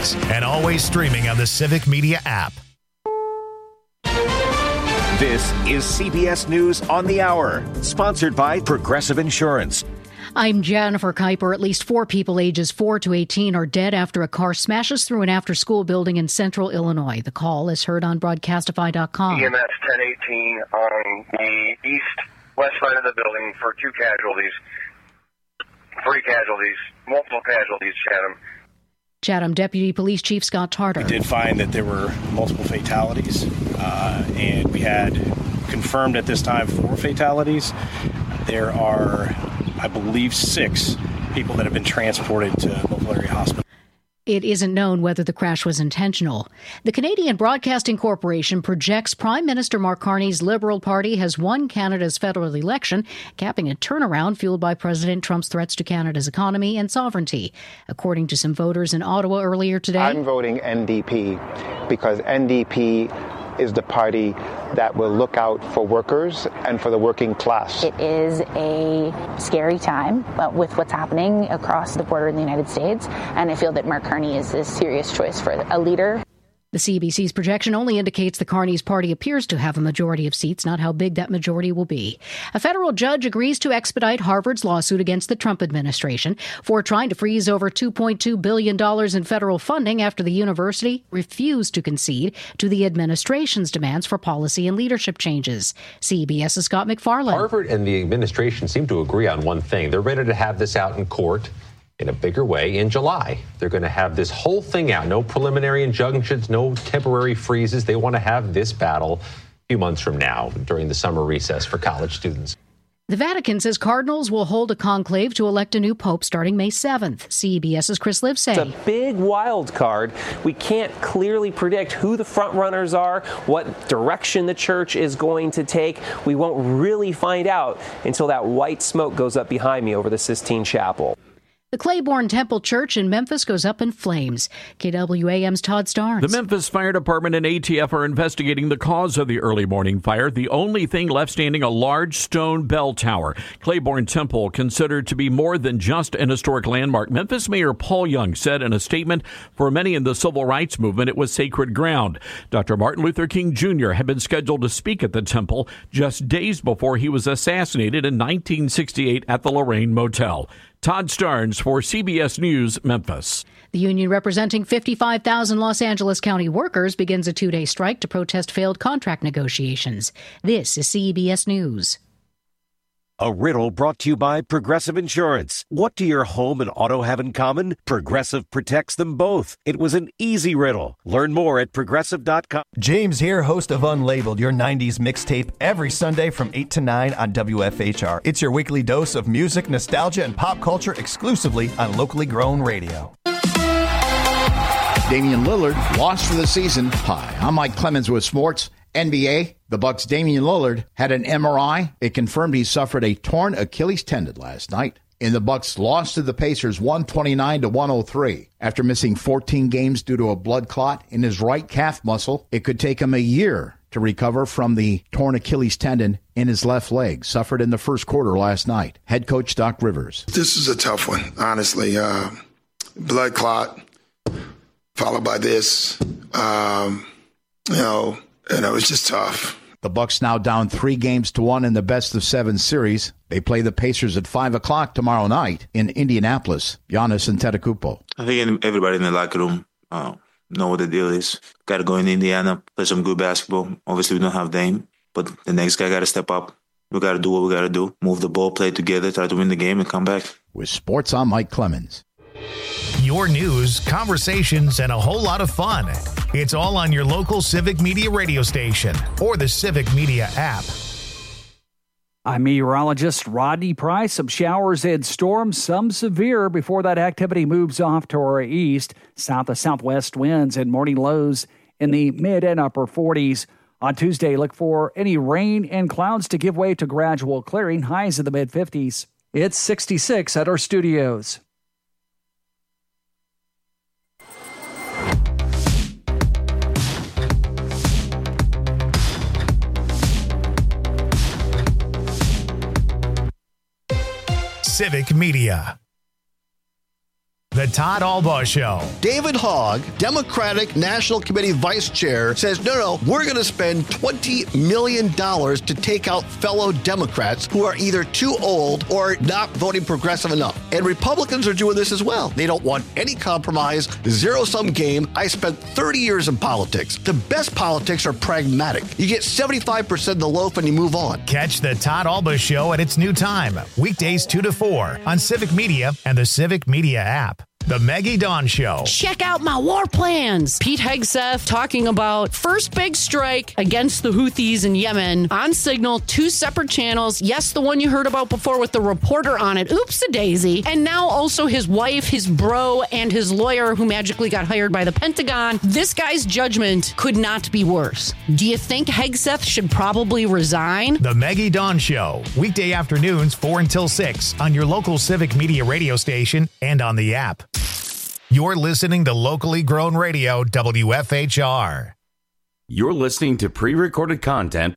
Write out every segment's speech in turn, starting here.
podcasts, and always streaming on the Civic Media app. This is CBS News on the Hour, sponsored by Progressive Insurance. I'm Jennifer Kuiper. At least 4 people ages 4 to 18 are dead after a car smashes through an after-school building in central Illinois. The call is heard on Broadcastify.com. EMS 1018 on the east-west side of the building for 2 casualties. 3 casualties, multiple casualties, Chatham Deputy Police Chief Scott Tarter. We did find that there were multiple fatalities, and we had confirmed at this time 4 fatalities. There are, I believe, 6 people that have been transported to local area hospital. It isn't known whether the crash was intentional. The Canadian Broadcasting Corporation projects Prime Minister Mark Carney's Liberal Party has won Canada's federal election, capping a turnaround fueled by President Trump's threats to Canada's economy and sovereignty. According to some voters in Ottawa earlier today, I'm voting NDP because NDP is the party that will look out for workers and for the working class. It is a scary time with what's happening across the border in the United States, and I feel that Mark Carney is a serious choice for a leader. The CBC's projection only indicates the Carney's party appears to have a majority of seats, not how big that majority will be. A federal judge agrees to expedite Harvard's lawsuit against the Trump administration for trying to freeze over $2.2 billion in federal funding after the university refused to concede to the administration's demands for policy and leadership changes. CBS's Scott McFarland. Harvard and the administration seem to agree on one thing. They're ready to have this out in court in a bigger way in July. They're going to have this whole thing out. No preliminary injunctions, no temporary freezes. They want to have this battle a few months from now during the summer recess for college students. The Vatican says cardinals will hold a conclave to elect a new pope starting May 7th. CBS's Chris Livesay. It's a big wild card. We can't clearly predict who the front runners are, what direction the church is going to take. We won't really find out until that white smoke goes up behind me over the Sistine Chapel. The Claiborne Temple Church in Memphis goes up in flames. KWAM's Todd Starnes. The Memphis Fire Department and ATF are investigating the cause of the early morning fire. The only thing left standing, a large stone bell tower. Claiborne Temple, considered to be more than just an historic landmark. Memphis Mayor Paul Young said in a statement, for many in the civil rights movement, it was sacred ground. Dr. Martin Luther King Jr. had been scheduled to speak at the temple just days before he was assassinated in 1968 at the Lorraine Motel. Todd Starnes for CBS News, Memphis. The union representing 55,000 Los Angeles County workers begins a 2-day strike to protest failed contract negotiations. This is CBS News. A riddle brought to you by Progressive Insurance. What do your home and auto have in common? Progressive protects them both. It was an easy riddle. Learn more at Progressive.com. James here, host of Unlabeled, your 90s mixtape, every Sunday from 8 to 9 on WFHR. It's your weekly dose of music, nostalgia, and pop culture exclusively on locally grown radio. Damian Lillard lost for the season. Hi, I'm Mike Clemens with sports. NBA, the Bucks' Damian Lillard had an MRI. It confirmed he suffered a torn Achilles tendon last night. And the Bucks lost to the Pacers 129-103. After missing 14 games due to a blood clot in his right calf muscle, it could take him a year to recover from the torn Achilles tendon in his left leg, suffered in the first quarter last night. Head coach Doc Rivers. This is a tough one, honestly. Blood clot, followed by this. It's just tough. The Bucks now down 3-1 in the best-of-7 series. They play the Pacers at 5 o'clock tomorrow night in Indianapolis. Giannis Antetokounmpo. I think everybody in the locker room know what the deal is. Got to go in Indiana, play some good basketball. Obviously, we don't have Dame, but the next guy got to step up. We got to do what we got to do. Move the ball, play together, try to win the game, and come back. With sports, I'm Mike Clemens. Your news, conversations, and a whole lot of fun. It's all on your local Civic Media radio station or the Civic Media app. I'm meteorologist Rodney Price. Some showers and storms, some severe before that activity moves off to our east. South to southwest winds and morning lows in the mid and upper 40s. On Tuesday, look for any rain and clouds to give way to gradual clearing, highs in the mid 50s. It's 66 at our studios. Civic Media. The Todd Albaugh Show. David Hogg, Democratic National Committee Vice Chair, says, no, we're going to spend $20 million to take out fellow Democrats who are either too old or not voting progressive enough. And Republicans are doing this as well. They don't want any compromise, zero-sum game. I spent 30 years in politics. The best politics are pragmatic. You get 75% of the loaf and you move on. Catch the Todd Albaugh Show at its new time, weekdays 2 to 4 on Civic Media and the Civic Media app. The Maggie Dawn Show. Check out my war plans. Pete Hegseth talking about first big strike against the Houthis in Yemen on Signal, 2 separate channels. Yes, the one you heard about before with the reporter on it. Oops-a-daisy. And now also his wife, his bro, and his lawyer who magically got hired by the Pentagon. This guy's judgment could not be worse. Do you think Hegseth should probably resign? The Maggie Dawn Show. Weekday afternoons 4 until 6 on your local Civic Media radio station and on the app. You're listening to locally grown radio, WFHR. You're listening to pre-recorded content.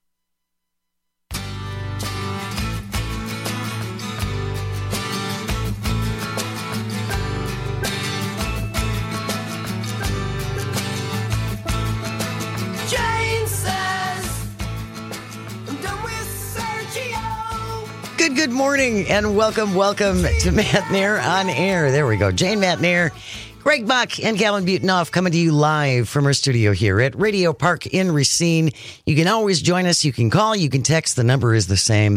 Jane says, I'm done with Sergio. Good morning and welcome to Matt Nair on air. There we go. Jane Matt Nair, Greg Buck, and Calvin Butonoff coming to you live from our studio here at Radio Park in Racine. You can always join us. You can call. You can text. The number is the same,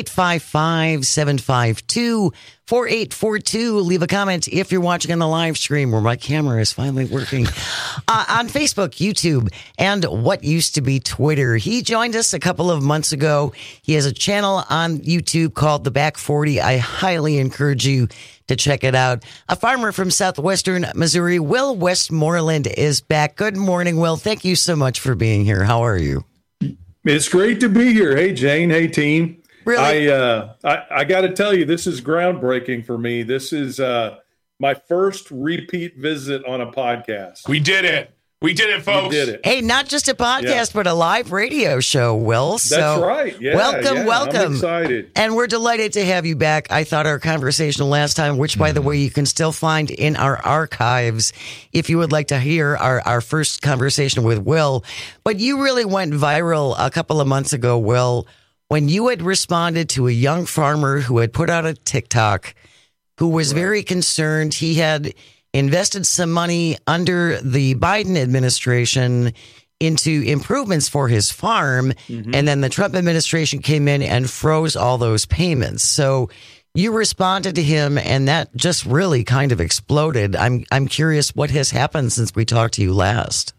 855-752-4842. Leave a comment if you're watching on the live stream where my camera is finally working. On Facebook, YouTube, and what used to be Twitter. He joined us a couple of months ago. He has a channel on YouTube called The Back 40. I highly encourage you to check it out. A farmer from southwestern Missouri, Will Westmoreland, is back. Good morning, Will. Thank you so much for being here. How are you? It's great to be here. Hey, Jane. Hey, team. Really? I got to tell you, this is groundbreaking for me. This is my first repeat visit on a podcast. We did it. We did it, folks. We did it. Hey, not just a podcast, but a live radio show, Will. So that's right. Yeah, welcome. I'm excited. And we're delighted to have you back. I thought our conversation last time, which, by the way, you can still find in our archives if you would like to hear our first conversation with Will. But you really went viral a couple of months ago, Will, when you had responded to a young farmer who had put out a TikTok who was very concerned. He had invested some money under the Biden administration into improvements for his farm. Mm-hmm. And then the Trump administration came in and froze all those payments. So you responded to him and that just really kind of exploded. I'm curious what has happened since we talked to you last.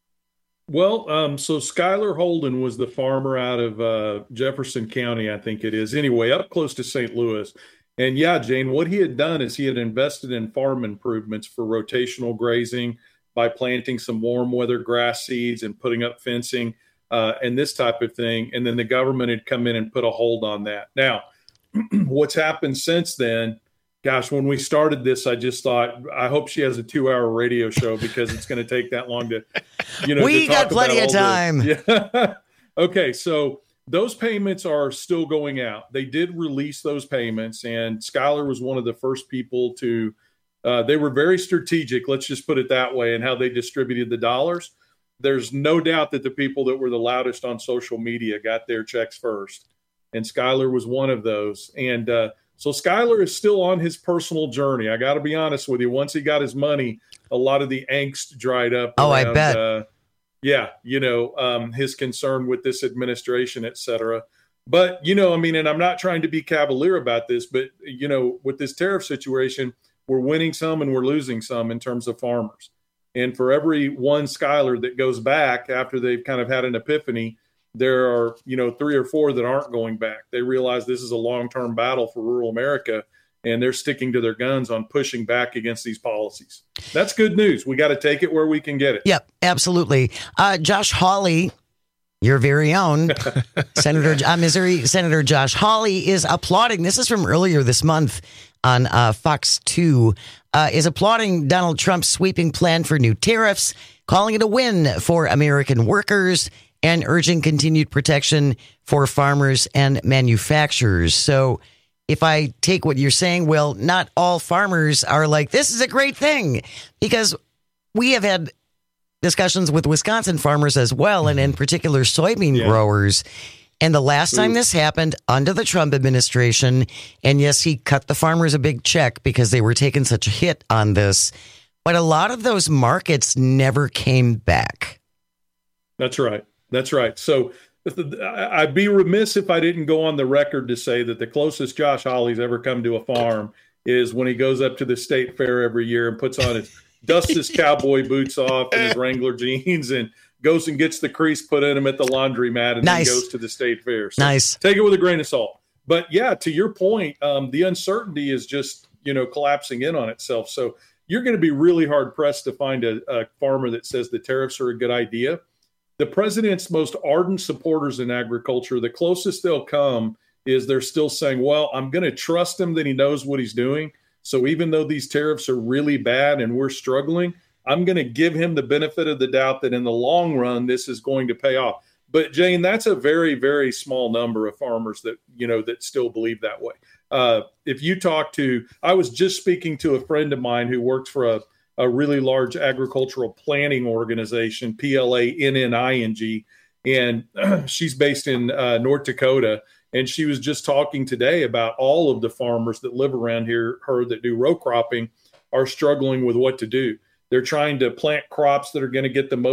Well, so Skylar Holden was the farmer out of Jefferson County, I think it is. Anyway, up close to St. Louis. And yeah, Jane, what he had done is he had invested in farm improvements for rotational grazing by planting some warm weather grass seeds and putting up fencing and this type of thing. And then the government had come in and put a hold on that. Now, what's happened since then? Gosh, when we started this, I just thought, I hope she has a 2-hour radio show because it's going to take that long to, we got plenty of time. Yeah. Okay. So those payments are still going out. They did release those payments, and Skylar was one of the first people to, they were very strategic, let's just put it that way, in how they distributed the dollars. There's no doubt that the people that were the loudest on social media got their checks first, and Skylar was one of those. And so Skylar is still on his personal journey. I got to be honest with you. Once he got his money, a lot of the angst dried up. Oh, around, I bet. His concern with this administration, et cetera. But, and I'm not trying to be cavalier about this, but, with this tariff situation, we're winning some and we're losing some in terms of farmers. And for every one Skylar that goes back after they've kind of had an epiphany, there are, 3 or 4 that aren't going back. They realize this is a long-term battle for rural America, and they're sticking to their guns on pushing back against these policies. That's good news. We got to take it where we can get it. Yep, absolutely. Josh Hawley, your very own Missouri Senator Josh Hawley is applauding. This is from earlier this month on Fox 2, is applauding Donald Trump's sweeping plan for new tariffs, calling it a win for American workers, and urging continued protection for farmers and manufacturers. So if I take what you're saying, Will, not all farmers are like, this is a great thing, because we have had discussions with Wisconsin farmers as well, and in particular soybean growers. And the last time this happened under the Trump administration, and yes, he cut the farmers a big check because they were taking such a hit on this, but a lot of those markets never came back. That's right. That's right. So I'd be remiss if I didn't go on the record to say that the closest Josh Hawley's ever come to a farm is when he goes up to the state fair every year and puts on dusts his cowboy boots off and his Wrangler jeans and goes and gets the crease put in him at the laundromat and then goes to the state fair. So take it with a grain of salt. But yeah, to your point, the uncertainty is just, collapsing in on itself. So you're going to be really hard pressed to find a farmer that says the tariffs are a good idea. The president's most ardent supporters in agriculture, the closest they'll come is they're still saying, well, I'm going to trust him that he knows what he's doing. So even though these tariffs are really bad and we're struggling, I'm going to give him the benefit of the doubt that in the long run, this is going to pay off. But Jane, that's a very, very small number of farmers that, that still believe that way. If you talk to, I was just speaking to a friend of mine who works for a really large agricultural planning organization, PLANNING, and she's based in North Dakota. And she was just talking today about all of the farmers that live around here, that do row cropping, are struggling with what to do. They're trying to plant crops that are going to get the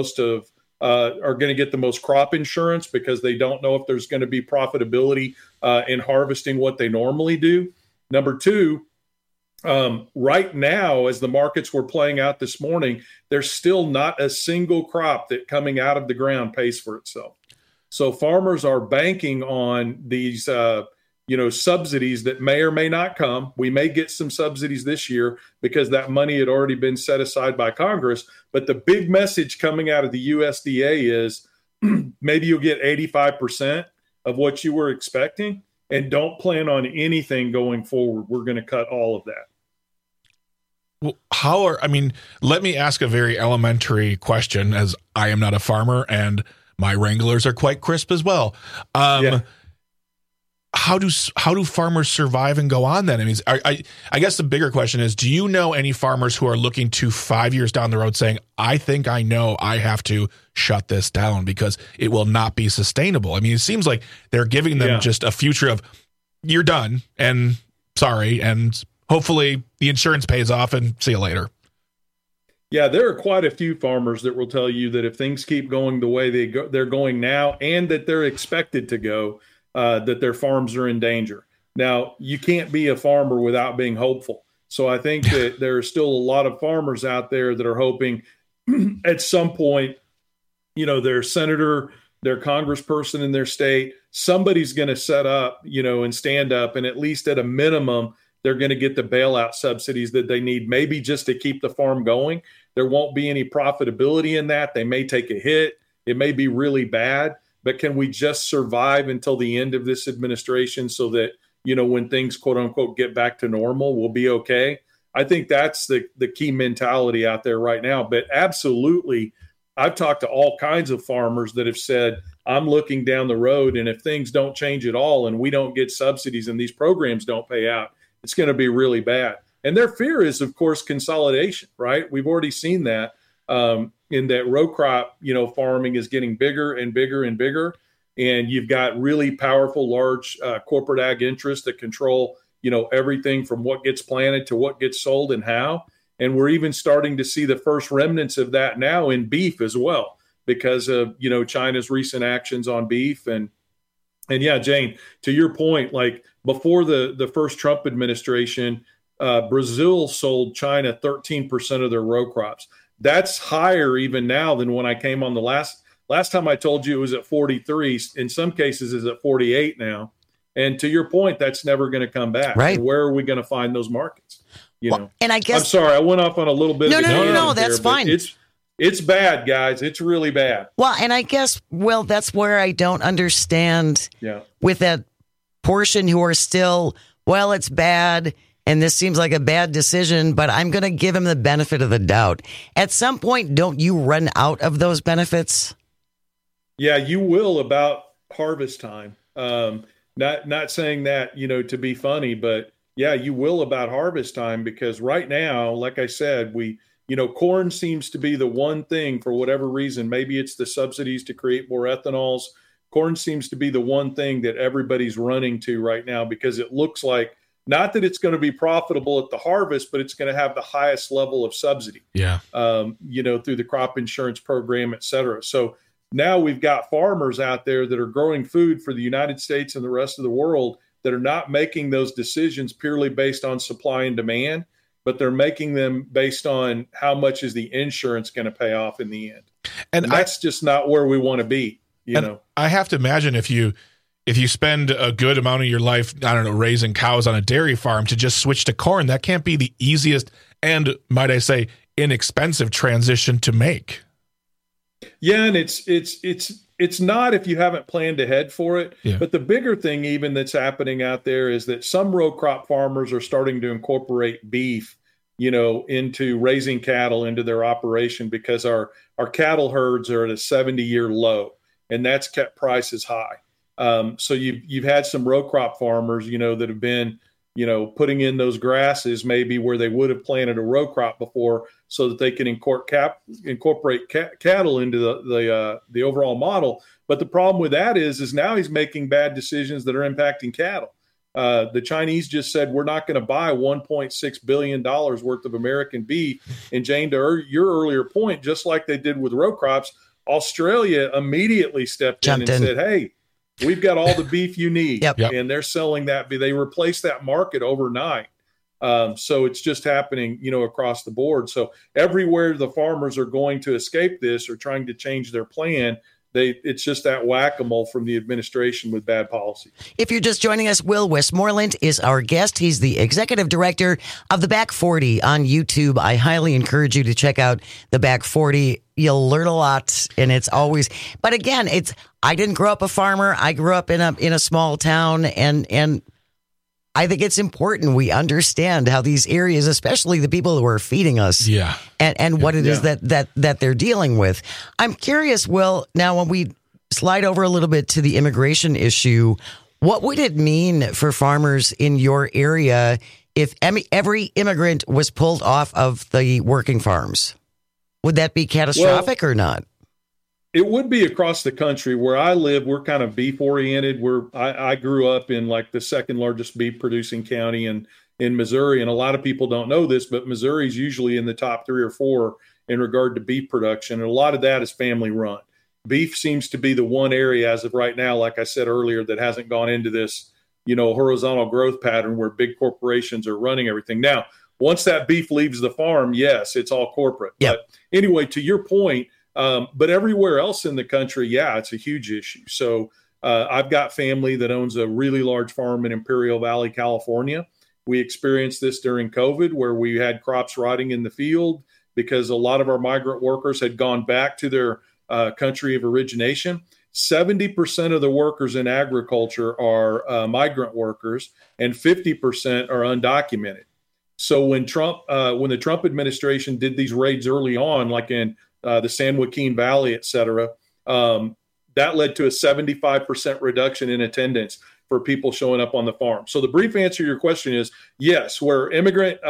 most crop insurance because they don't know if there's going to be profitability in harvesting what they normally do. Number two, right now, as the markets were playing out this morning, there's still not a single crop that coming out of the ground pays for itself. So farmers are banking on these, subsidies that may or may not come. We may get some subsidies this year because that money had already been set aside by Congress. But the big message coming out of the USDA is maybe you'll get 85% of what you were expecting and don't plan on anything going forward. We're going to cut all of that. Well, let me ask a very elementary question, as I am not a farmer and my Wranglers are quite crisp as well. How do farmers survive and go on then? I guess the bigger question is, do you know any farmers who are looking to 5 years down the road saying, I think I know I have to shut this down because it will not be sustainable? It seems like they're giving them just a future of you're done and sorry, and hopefully the insurance pays off and see you later. Yeah, there are quite a few farmers that will tell you that if things keep going the way they're going now and that they're expected to go, that their farms are in danger. Now, you can't be a farmer without being hopeful. So I think that there are still a lot of farmers out there that are hoping at some point, their senator, their congressperson in their state, somebody's going to set up, and stand up, and at least at a minimum, they're going to get the bailout subsidies that they need, maybe just to keep the farm going. There won't be any profitability in that. They may take a hit. It may be really bad, but can we just survive until the end of this administration so that, when things, quote unquote, get back to normal, we'll be okay? I think that's the key mentality out there right now. But absolutely, I've talked to all kinds of farmers that have said, I'm looking down the road, and if things don't change at all and we don't get subsidies and these programs don't pay out, it's going to be really bad. And their fear is, of course, consolidation, right? We've already seen that in that row crop, farming is getting bigger and bigger and bigger. And you've got really powerful, large corporate ag interests that control, everything from what gets planted to what gets sold and how. And we're even starting to see the first remnants of that now in beef as well, because of, China's recent actions on beef. And yeah, Jane, to your point, like before the first Trump administration, Brazil sold China 13% of their row crops. That's higher even now than when I came on the last time I told you it was at 43. In some cases, is at 48 now. And to your point, that's never going to come back. Right. And where are we going to find those markets? And I guess I'm sorry, I went off on a little bit. No, that's fine. It's bad, guys. It's really bad. Well, and I guess, Will, that's where I don't understand with that portion who are still, well, it's bad and this seems like a bad decision, but I'm going to give him the benefit of the doubt. At some point, don't you run out of those benefits? Yeah, you will about harvest time. not saying that, to be funny, but yeah, you will about harvest time, because right now, like I said, corn seems to be the one thing for whatever reason. Maybe it's the subsidies to create more ethanols. Corn seems to be the one thing that everybody's running to right now, because it looks like, not that it's going to be profitable at the harvest, but it's going to have the highest level of subsidy. Yeah. Through the crop insurance program, et cetera. So now we've got farmers out there that are growing food for the United States and the rest of the world that are not making those decisions purely based on supply and demand, but they're making them based on how much is the insurance going to pay off in the end. And that's just not where we want to be, I have to imagine if you spend a good amount of your life, I don't know, raising cows on a dairy farm, to just switch to corn, that can't be the easiest and, might I say, inexpensive transition to make. Yeah, and it's not if you haven't planned ahead for it. Yeah. But the bigger thing even that's happening out there is that some row crop farmers are starting to incorporate beef, into raising cattle into their operation, because our cattle herds are at a 70-year low, and that's kept prices high. So you've had some row crop farmers, that have been, putting in those grasses maybe where they would have planted a row crop before, so that they can incorporate cattle into the overall model. But the problem with that is now he's making bad decisions that are impacting cattle. The Chinese just said, we're not going to buy $1.6 billion worth of American beef. And Jane, to your earlier point, just like they did with row crops, Australia immediately stepped in and said, hey, we've got all the beef you need. Yep. And they're selling that. They replaced that market overnight. So it's just happening, across the board. So everywhere the farmers are going to escape this or trying to change their plan, it's just that whack-a-mole from the administration with bad policy. If you're just joining us, Will Westmoreland is our guest. He's the executive director of the Back 40 on YouTube. I highly encourage you to check out the Back 40. You'll learn a lot, and it's always, but again, I didn't grow up a farmer. I grew up in a small town, and I think it's important we understand how these areas, especially the people who are feeding us, and what it is that they're dealing with. I'm curious, Will, now when we slide over a little bit to the immigration issue, what would it mean for farmers in your area if every immigrant was pulled off of the working farms? Would that be catastrophic or not? It would be across the country. Where I live, we're kind of beef oriented. I grew up in like the second largest beef producing county in Missouri. And a lot of people don't know this, but Missouri is usually in the top 3 or 4 in regard to beef production. And a lot of that is family run. Beef seems to be the one area as of right now, like I said earlier, that hasn't gone into this, horizontal growth pattern where big corporations are running everything. Now, once that beef leaves the farm, yes, it's all corporate. Yep. But anyway, to your point, but everywhere else in the country, it's a huge issue. So I've got family that owns a really large farm in Imperial Valley, California. We experienced this during COVID, where we had crops rotting in the field because a lot of our migrant workers had gone back to their country of origination. 70% of the workers in agriculture are migrant workers, and 50% are undocumented. So when the Trump administration did these raids early on, like in the San Joaquin Valley, et cetera, that led to a 75% reduction in attendance for people showing up on the farm. So the brief answer to your question is yes, where immigrant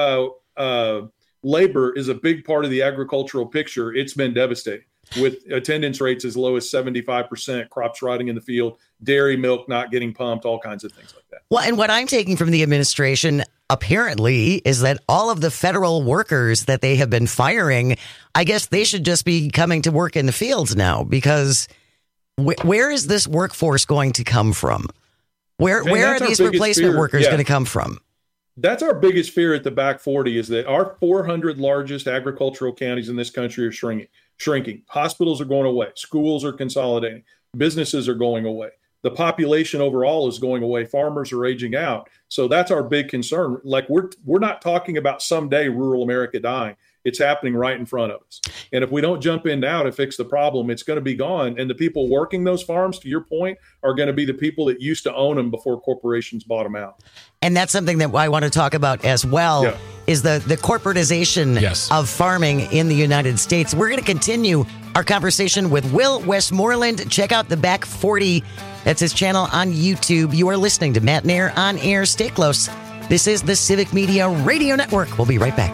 labor is a big part of the agricultural picture, it's been devastating, with attendance rates as low as 75%, crops rotting in the field, dairy milk not getting pumped, all kinds of things like that. Well, and what I'm taking from the administration apparently is that all of the federal workers that they have been firing, I guess they should just be coming to work in the fields now, because where is this workforce going to come from? Where are these replacement workers going to come from? That's our biggest fear at the Back 40, is that our 400 largest agricultural counties in this country are shrinking. Hospitals are going away. Schools are consolidating. Businesses are going away. The population overall is going away. Farmers are aging out. So that's our big concern. Like we're not talking about someday rural America dying. It's happening right in front of us. And if we don't jump in now to fix the problem, it's going to be gone. And the people working those farms, to your point, are going to be the people that used to own them before corporations bought them out. And that's something that I want to talk about as well, is the corporatization of farming in the United States. We're going to continue our conversation with Will Westmoreland. Check out the Back 40. That's his channel on YouTube. You are listening to Matt Nair on air. Stay close. This is the Civic Media Radio Network. We'll be right back.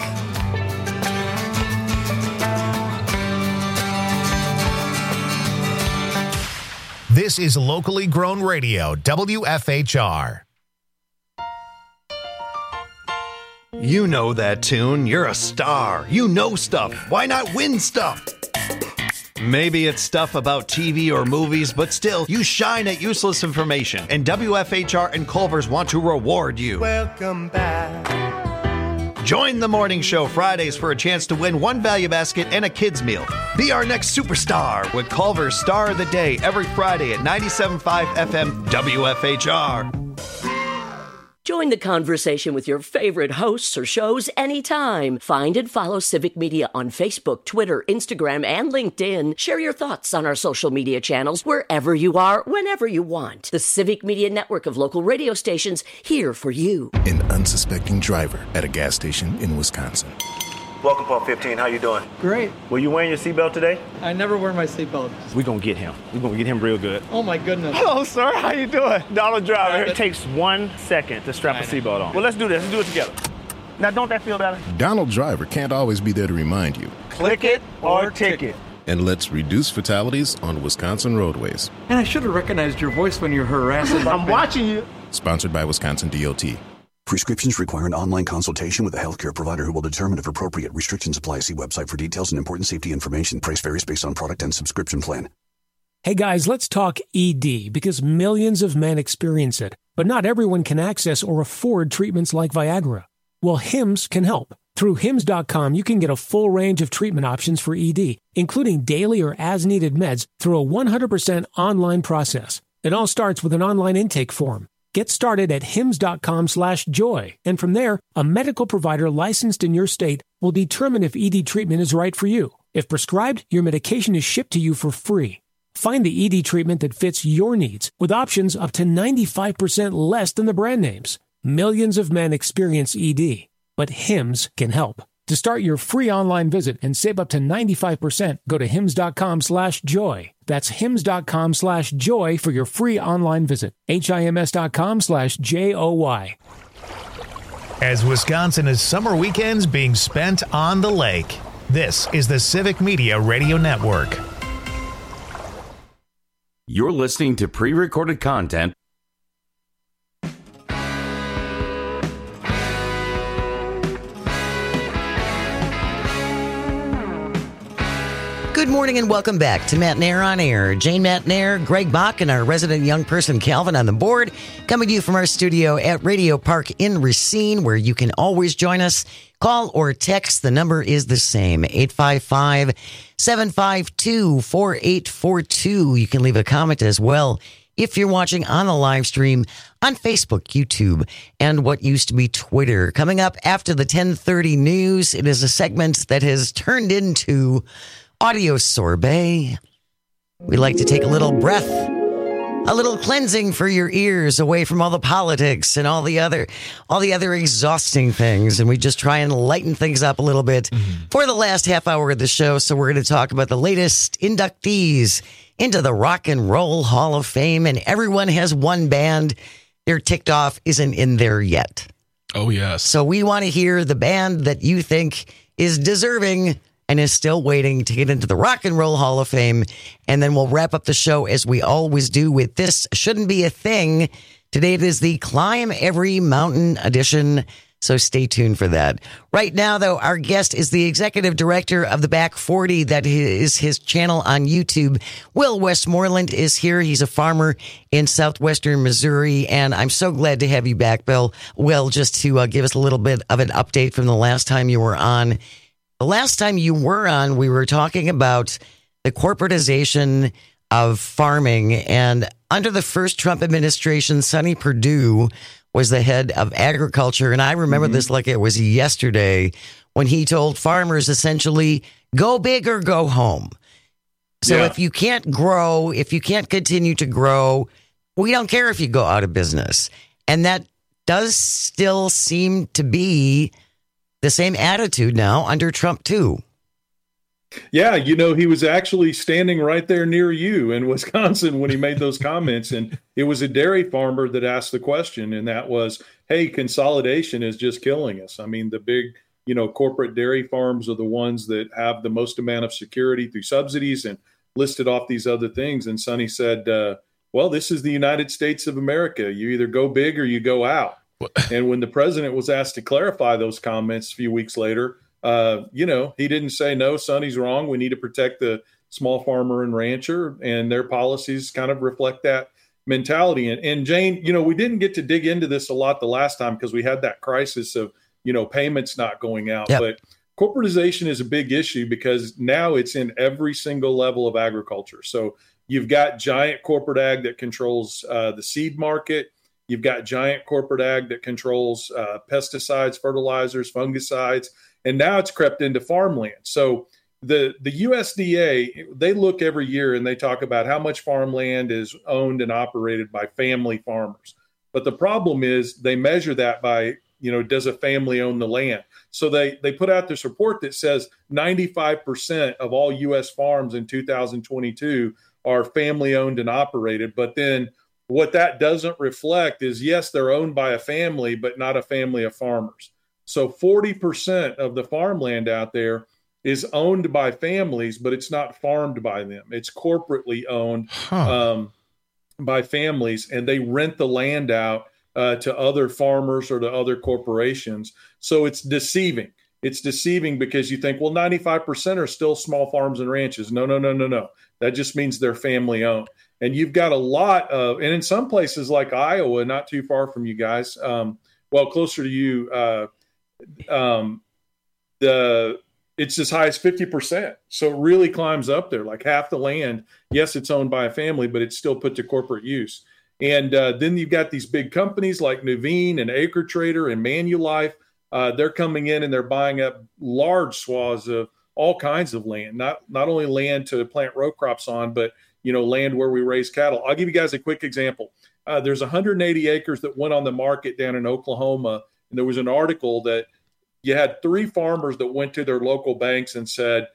This is locally grown radio, WFHR. You know that tune. You're a star. You know stuff. Why not win stuff? Maybe it's stuff about TV or movies, but still, you shine at useless information. And WFHR and Culver's want to reward you. Welcome back. Join the morning show Fridays for a chance to win one value basket and a kid's meal. Be our next superstar with Culver's Star of the Day every Friday at 97.5 FM WFHR. Join the conversation with your favorite hosts or shows anytime. Find and follow Civic Media on Facebook, Twitter, Instagram, and LinkedIn. Share your thoughts on our social media channels wherever you are, whenever you want. The Civic Media network of local radio stations here for you. An unsuspecting driver at a gas station in Wisconsin. Welcome, Pump 15. How you doing? Great. Were you wearing your seatbelt today? I never wear my seatbelt. We're going to get him. We're going to get him real good. Oh, my goodness. Hello, sir. How you doing? Donald Driver. It takes 1 second to strap a seatbelt on. Well, let's do this. Let's do it together. Now, don't that feel better? Donald Driver can't always be there to remind you. Click it or ticket. And let's reduce fatalities on Wisconsin roadways. And I should have recognized your voice when you're harassing. I'm watching you. Sponsored by Wisconsin DOT. Prescriptions require an online consultation with a healthcare provider who will determine if appropriate. Restrictions apply. See website for details and important safety information. Price varies based on product and subscription plan. Hey guys, let's talk ED because millions of men experience it, but not everyone can access or afford treatments like Viagra. Well, Hims can help. Through Hims.com, you can get a full range of treatment options for ED, including daily or as-needed meds through a 100% online process. It all starts with an online intake form. Get started at hims.com/joy, and from there, a medical provider licensed in your state will determine if ED treatment is right for you. If prescribed, your medication is shipped to you for free. Find the ED treatment that fits your needs with options up to 95% less than the brand names. Millions of men experience ED, but Hims can help. To start your free online visit and save up to 95%, go to hims.com/joy. That's hims.com/joy for your free online visit. HIMS.com/JOY. As Wisconsin is summer weekends being spent on the lake, this is the Civic Media Radio Network. You're listening to pre-recorded content. Good morning and welcome back to Matt Nair on Air. Jane Matt Nair, Greg Bach, and our resident young person Calvin on the board, coming to you from our studio at Radio Park in Racine, where you can always join us. Call or text. The number is the same, 855-752-4842. You can leave a comment as well if you're watching on the live stream on Facebook, YouTube, and what used to be Twitter. Coming up after the 10:30 news, it is a segment that has turned into Audio Sorbet. We like to take a little breath, a little cleansing for your ears away from all the politics and all the other exhausting things. And we just try and lighten things up a little bit for the last half hour of the show. So we're going to talk about the latest inductees into the Rock and Roll Hall of Fame. And everyone has one band they're ticked off isn't in there yet. Oh, yes. So we want to hear the band that you think is deserving and is still waiting to get into the Rock and Roll Hall of Fame. And then we'll wrap up the show as we always do with This Shouldn't Be a Thing. Today it is the Climb Every Mountain edition, so stay tuned for that. Right now, though, our guest is the executive director of the Back 40. That is his channel on YouTube. Will Westmoreland is here. He's a farmer in southwestern Missouri, and I'm so glad to have you back, Bill. Will, just to give us a little bit of an update from the last time you were on. The last time you were on, we were talking about the corporatization of farming. And under the first Trump administration, Sonny Perdue was the head of agriculture. And I remember this like it was yesterday when he told farmers essentially, go big or go home. So if you can't grow, if you can't continue to grow, we don't care if you go out of business. And that does still seem to be the same attitude now under Trump, too. Yeah, he was actually standing right there near you in Wisconsin when he made those comments. And it was a dairy farmer that asked the question, and that was, hey, consolidation is just killing us. I mean, the big, corporate dairy farms are the ones that have the most amount of security through subsidies, and listed off these other things. And Sonny said, well, this is the United States of America. You either go big or you go out. And when the president was asked to clarify those comments a few weeks later, he didn't say, no, Sonny's wrong. We need to protect the small farmer and rancher, and their policies kind of reflect that mentality. And Jane, we didn't get to dig into this a lot the last time because we had that crisis of, payments not going out. Yep. But corporatization is a big issue because now it's in every single level of agriculture. So you've got giant corporate ag that controls the seed market. You've got giant corporate ag that controls pesticides, fertilizers, fungicides, and now it's crept into farmland. So the USDA, they look every year and they talk about how much farmland is owned and operated by family farmers. But the problem is they measure that by, does a family own the land? So they put out this report that says 95% of all U.S. farms in 2022 are family owned and operated. But then what that doesn't reflect is, yes, they're owned by a family, but not a family of farmers. So 40% of the farmland out there is owned by families, but it's not farmed by them. It's corporately owned by families, and they rent the land out to other farmers or to other corporations. So it's deceiving. It's deceiving because you think, well, 95% are still small farms and ranches. No. That just means they're family owned. And you've got a lot of, and in some places like Iowa, not too far from you guys, closer to you, it's as high as 50%. So it really climbs up there. Like half the land, yes, it's owned by a family, but it's still put to corporate use. And then you've got these big companies like Nuveen and Acre Trader and Manulife. They're coming in and they're buying up large swaths of all kinds of land, not only land to plant row crops on, but land where we raise cattle. I'll give you guys a quick example. There's 180 acres that went on the market down in Oklahoma. And there was an article that you had 3 farmers that went to their local banks and said,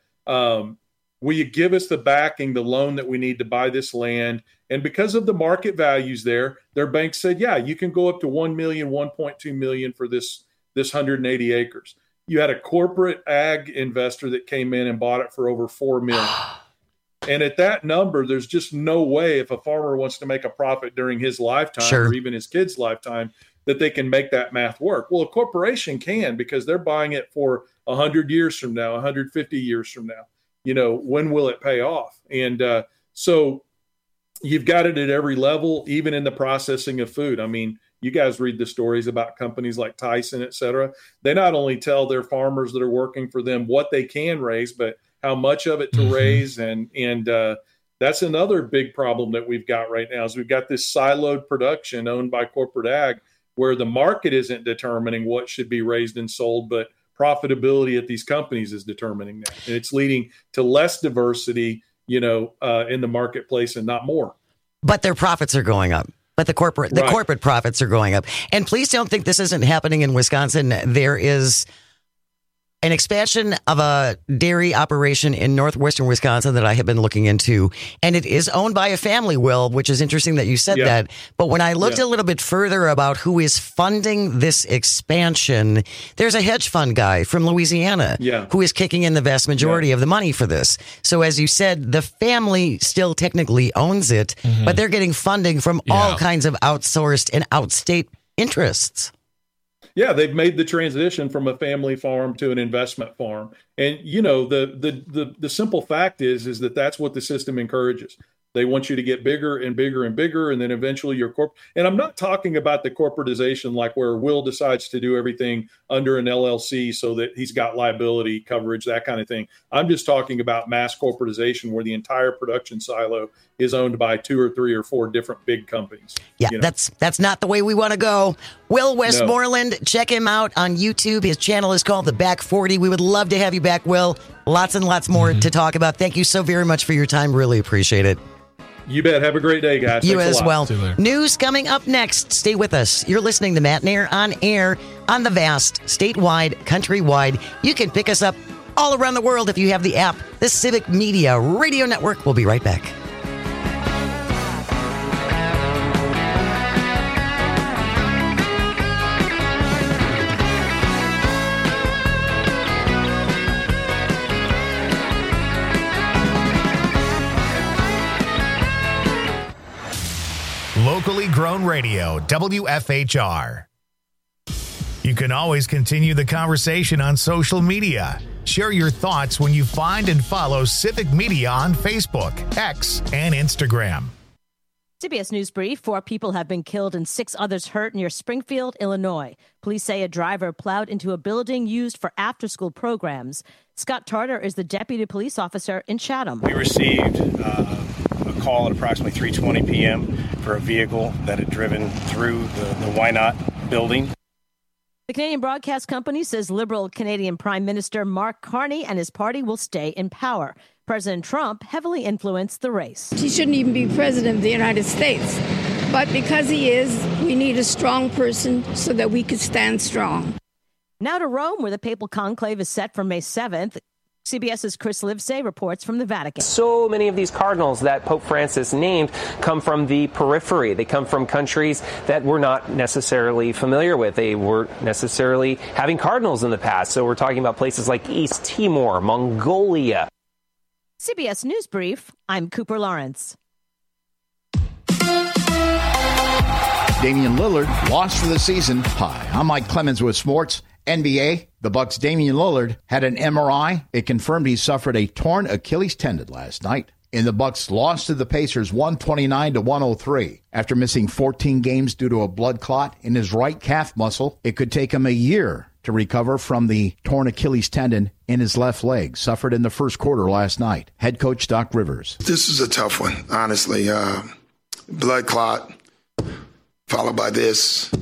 will you give us the backing, the loan that we need to buy this land? And because of the market values there, their bank said, yeah, you can go up to $1 million, $1.2 million for this 180 acres. You had a corporate ag investor that came in and bought it for over $4 million. And at that number, there's just no way if a farmer wants to make a profit during his lifetime or even his kid's lifetime that they can make that math work. Well, a corporation can because they're buying it for 100 years from now, 150 years from now. When will it pay off? And so you've got it at every level, even in the processing of food. I mean, you guys read the stories about companies like Tyson, et cetera. They not only tell their farmers that are working for them what they can raise, but how much of it to raise. And that's another big problem that we've got right now is we've got this siloed production owned by corporate ag where the market isn't determining what should be raised and sold, but profitability at these companies is determining that. And it's leading to less diversity, in the marketplace and not more. But their profits are going up. But the corporate profits are going up. And please don't think this isn't happening in Wisconsin. There is an expansion of a dairy operation in northwestern Wisconsin that I have been looking into, and it is owned by a family, Will, which is interesting that you said that. But when I looked a little bit further about who is funding this expansion, there's a hedge fund guy from Louisiana who is kicking in the vast majority of the money for this. So as you said, the family still technically owns it, but they're getting funding from all kinds of outsourced and outstate interests. Yeah, they've made the transition from a family farm to an investment farm. And, the simple fact is that that's what the system encourages. They want you to get bigger and bigger and bigger, and then eventually your corp. And I'm not talking about the corporatization like where Will decides to do everything under an LLC so that he's got liability coverage, that kind of thing. I'm just talking about mass corporatization where the entire production silo is owned by 2 or 3 or 4 different big companies. Yeah, that's not the way we want to go. Will Westmoreland, check him out on YouTube. His channel is called The Back 40. We would love to have you back, Will. Lots and lots more to talk about. Thank you so very much for your time. Really appreciate it. You bet. Have a great day, guys. You Thanks as a lot. well. News coming up next. Stay with us. You're listening to Matt Nair on air on the vast, statewide, countrywide. You can pick us up all around the world if you have the app. The Civic Media Radio Network. We'll be right back. Locally grown radio, WFHR. You can always continue the conversation on social media. Share your thoughts when you find and follow Civic Media on Facebook, X, and Instagram. CBS News Brief. 4 people have been killed and 6 others hurt near Springfield, Illinois. Police say a driver plowed into a building used for after-school programs. Scott Tarter is the deputy police officer in Chatham. We received a call at approximately 3:20 p.m. for a vehicle that had driven through the Why Not building. The Canadian Broadcast Company says Liberal Canadian Prime Minister Mark Carney and his party will stay in power. President Trump heavily influenced the race. He shouldn't even be president of the United States. But because he is, we need a strong person so that we could stand strong. Now to Rome, where the papal conclave is set for May 7th. CBS's Chris Livesay reports from the Vatican. So many of these cardinals that Pope Francis named come from the periphery. They come from countries that we're not necessarily familiar with. They weren't necessarily having cardinals in the past. So we're talking about places like East Timor, Mongolia. CBS News Brief, I'm Cooper Lawrence. Damian Lillard lost for the season. Hi, I'm Mike Clemens with sports. NBA, the Bucks' Damian Lillard had an MRI. It confirmed he suffered a torn Achilles tendon last night. And the Bucks lost to the Pacers 129-103 after missing 14 games due to a blood clot in his right calf muscle. It could take him a year to recover from the torn Achilles tendon in his left leg, suffered in the first quarter last night. Head coach Doc Rivers. This is a tough one, honestly. Blood clot, followed by this.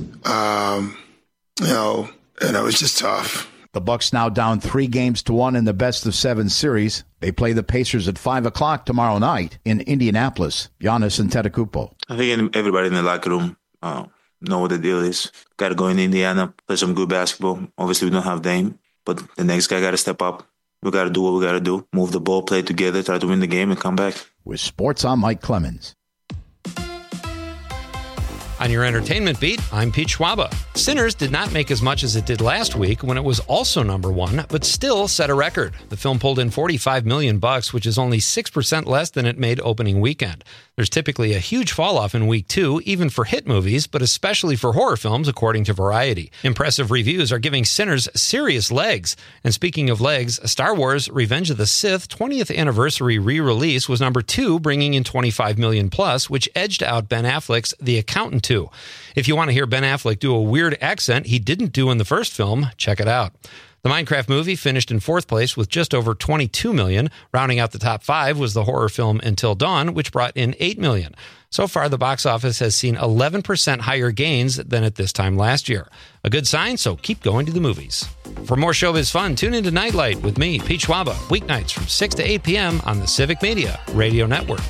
It's just tough. The Bucks now down 3-1 in the best-of-7 series. They play the Pacers at 5 o'clock tomorrow night in Indianapolis. Giannis Antetokounmpo. I think everybody in the locker room know what the deal is. Got to go in Indiana, play some good basketball. Obviously, we don't have Dame, but the next guy got to step up. We got to do what we got to do. Move the ball, play together, try to win the game, and come back. With sports, I'm Mike Clemens. On your entertainment beat, I'm Pete Schwaba. Sinners did not make as much as it did last week when it was also number 1, but still set a record. The film pulled in $45 million, which is only 6% less than it made opening weekend. There's typically a huge fall-off in week 2, even for hit movies, but especially for horror films, according to Variety. Impressive reviews are giving Sinners serious legs. And speaking of legs, Star Wars Revenge of the Sith 20th anniversary re-release was number 2, bringing in $25 million+, which edged out Ben Affleck's The Accountant 2. If you want to hear Ben Affleck do a weird accent he didn't do in the first film, check it out. The Minecraft movie finished in 4th place with just over $22 million. Rounding out the top 5 was the horror film Until Dawn, which brought in $8 million. So far, the box office has seen 11% higher gains than at this time last year. A good sign, so keep going to the movies. For more showbiz fun, tune into Nightlight with me, Pete Schwaba, weeknights from 6 to 8 p.m. on the Civic Media Radio Network.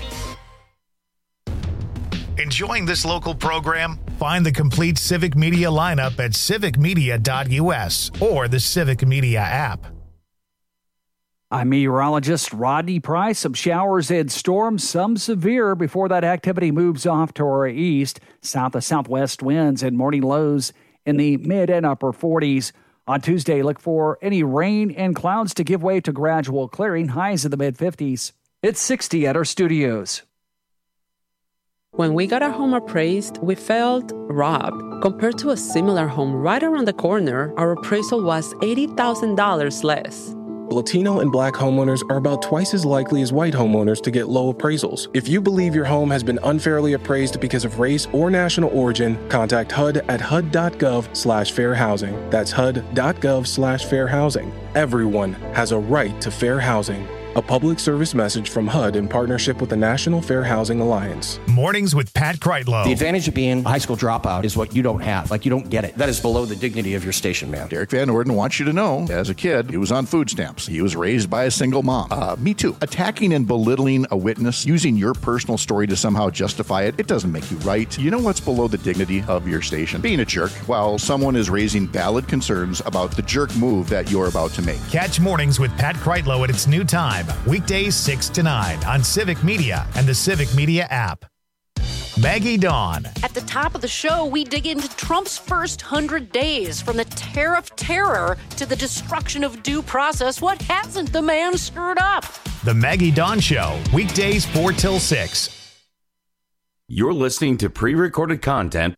Enjoying this local program? Find the complete Civic Media lineup at civicmedia.us or the Civic Media app. I'm meteorologist Rodney Price. Some showers and storms, some severe before that activity moves off to our east. South to southwest winds and morning lows in the mid and upper 40s. On Tuesday, look for any rain and clouds to give way to gradual clearing, highs in the mid 50s. It's 60 at our studios. When we got our home appraised, we felt robbed. Compared to a similar home right around the corner, our appraisal was $80,000 less. Latino and Black homeowners are about twice as likely as white homeowners to get low appraisals. If you believe your home has been unfairly appraised because of race or national origin, contact HUD at HUD.gov/fair housing. That's HUD.gov/fair housing. Everyone has a right to fair housing. A public service message from HUD in partnership with the National Fair Housing Alliance. Mornings with Pat Kreitlow. The advantage of being a high school dropout is what you don't have. Like, you don't get it. That is below the dignity of your station, man. Derek Van Orden wants you to know, as a kid, he was on food stamps. He was raised by a single mom. Me too. Attacking and belittling a witness, using your personal story to somehow justify it, it doesn't make you right. You know what's below the dignity of your station? Being a jerk while someone is raising valid concerns about the jerk move that you're about to make. Catch Mornings with Pat Kreitlow at its new time, weekdays 6 to 9 on Civic Media and the Civic Media app. Maggie Dawn. At the top of the show, we dig into Trump's first 100 days, from the tariff terror to the destruction of due process. What hasn't the man screwed up? The Maggie Dawn Show, weekdays 4 till 6. You're listening to pre-recorded content.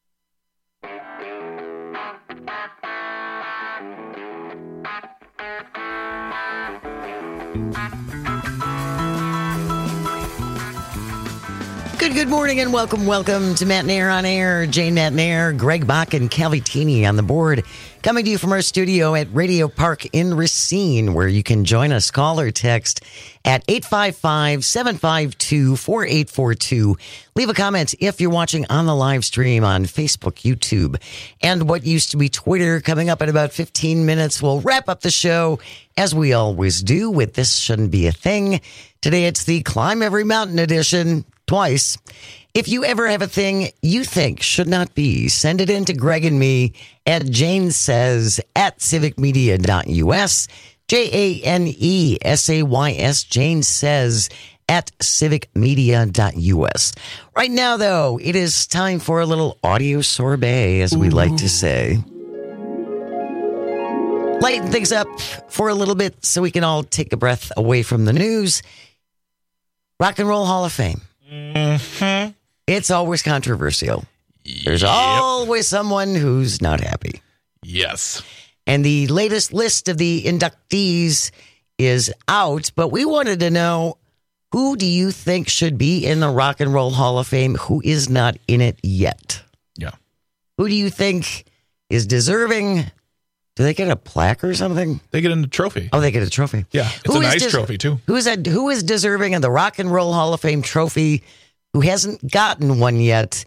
Good morning and welcome to Matt Nair on Air. Jane Matt Nair, Greg Bach, and Calvi Tini on the board. Coming to you from our studio at Radio Park in Racine, where you can join us. Call or text at 855-752-4842. Leave a comment if you're watching on the live stream on Facebook, YouTube, and what used to be Twitter. Coming up in about 15 minutes, we'll wrap up the show, as we always do, with This Shouldn't Be a Thing. Today it's the Climb Every Mountain edition. Twice. If you ever have a thing you think should not be, send it in to Greg and me at janesays@civicmedia.us. JANESAYS, Jane Says at civicmedia.us. Right now, though, it is time for a little audio sorbet, as we like to say. Lighten things up for a little bit so we can all take a breath away from the news. Rock and Roll Hall of Fame. Mm-hmm. It's always controversial. There's always someone who's not happy. Yes. And the latest list of the inductees is out, but we wanted to know, who do you think should be in the Rock and Roll Hall of Fame who is not in it yet? Yeah. Who do you think is deserving? Do they get a plaque or something? They get a trophy. Oh, they get a trophy. Yeah, it's a nice trophy, too. Who is deserving of the Rock and Roll Hall of Fame trophy who hasn't gotten one yet?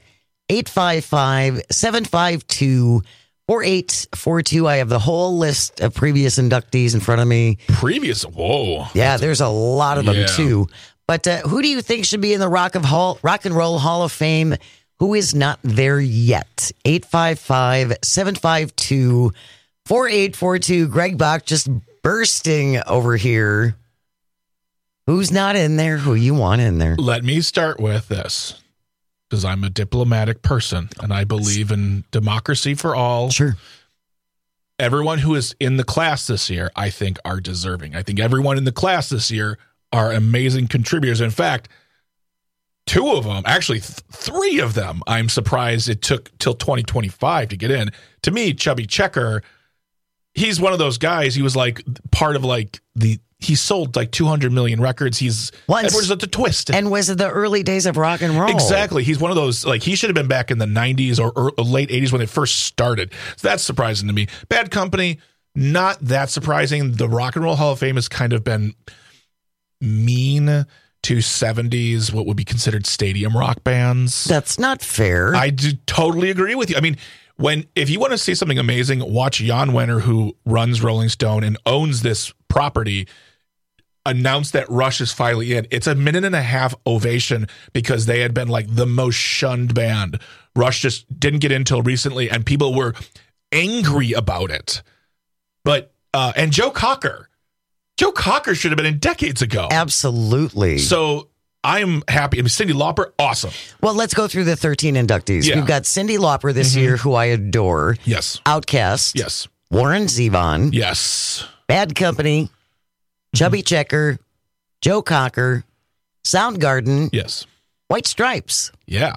855-752-4842. I have the whole list of previous inductees in front of me. Whoa. Yeah, there's a lot of them, too. But who do you think should be in the Rock and Roll Hall of Fame who is not there yet? 855-752-4842. 4842, Greg Bach just bursting over here. Who's not in there? Who you want in there? Let me start with this, because I'm a diplomatic person and I believe in democracy for all. Sure. Everyone who is in the class this year, I think, are deserving. I think everyone in the class this year are amazing contributors. In fact, two of them, actually three of them, I'm surprised it took till 2025 to get in. To me, Chubby Checker, he's one of those guys. He was like part of like he sold like 200 million records. Everyone's at the twist. And was it the early days of rock and roll? Exactly. He's one of those, like, he should have been back in the 90s or late 80s when it first started. So that's surprising to me. Bad Company, not that surprising. The Rock and Roll Hall of Fame has kind of been mean to 70s, what would be considered stadium rock bands. That's not fair. I do totally agree with you. I mean, if you want to see something amazing, watch Jan Wenner, who runs Rolling Stone and owns this property, announce that Rush is finally in. It's a 1.5-minute ovation because they had been like the most shunned band. Rush just didn't get in until recently, and people were angry about it. But and Joe Cocker should have been in decades ago. Absolutely. So I'm happy. I mean, Cyndi Lauper, awesome. Well, let's go through the 13 inductees. Yeah. We've got Cyndi Lauper this year, who I adore. Yes. Outkast. Yes. Warren Zevon. Yes. Bad Company. Chubby Checker. Joe Cocker. Soundgarden. Yes. White Stripes. Yeah.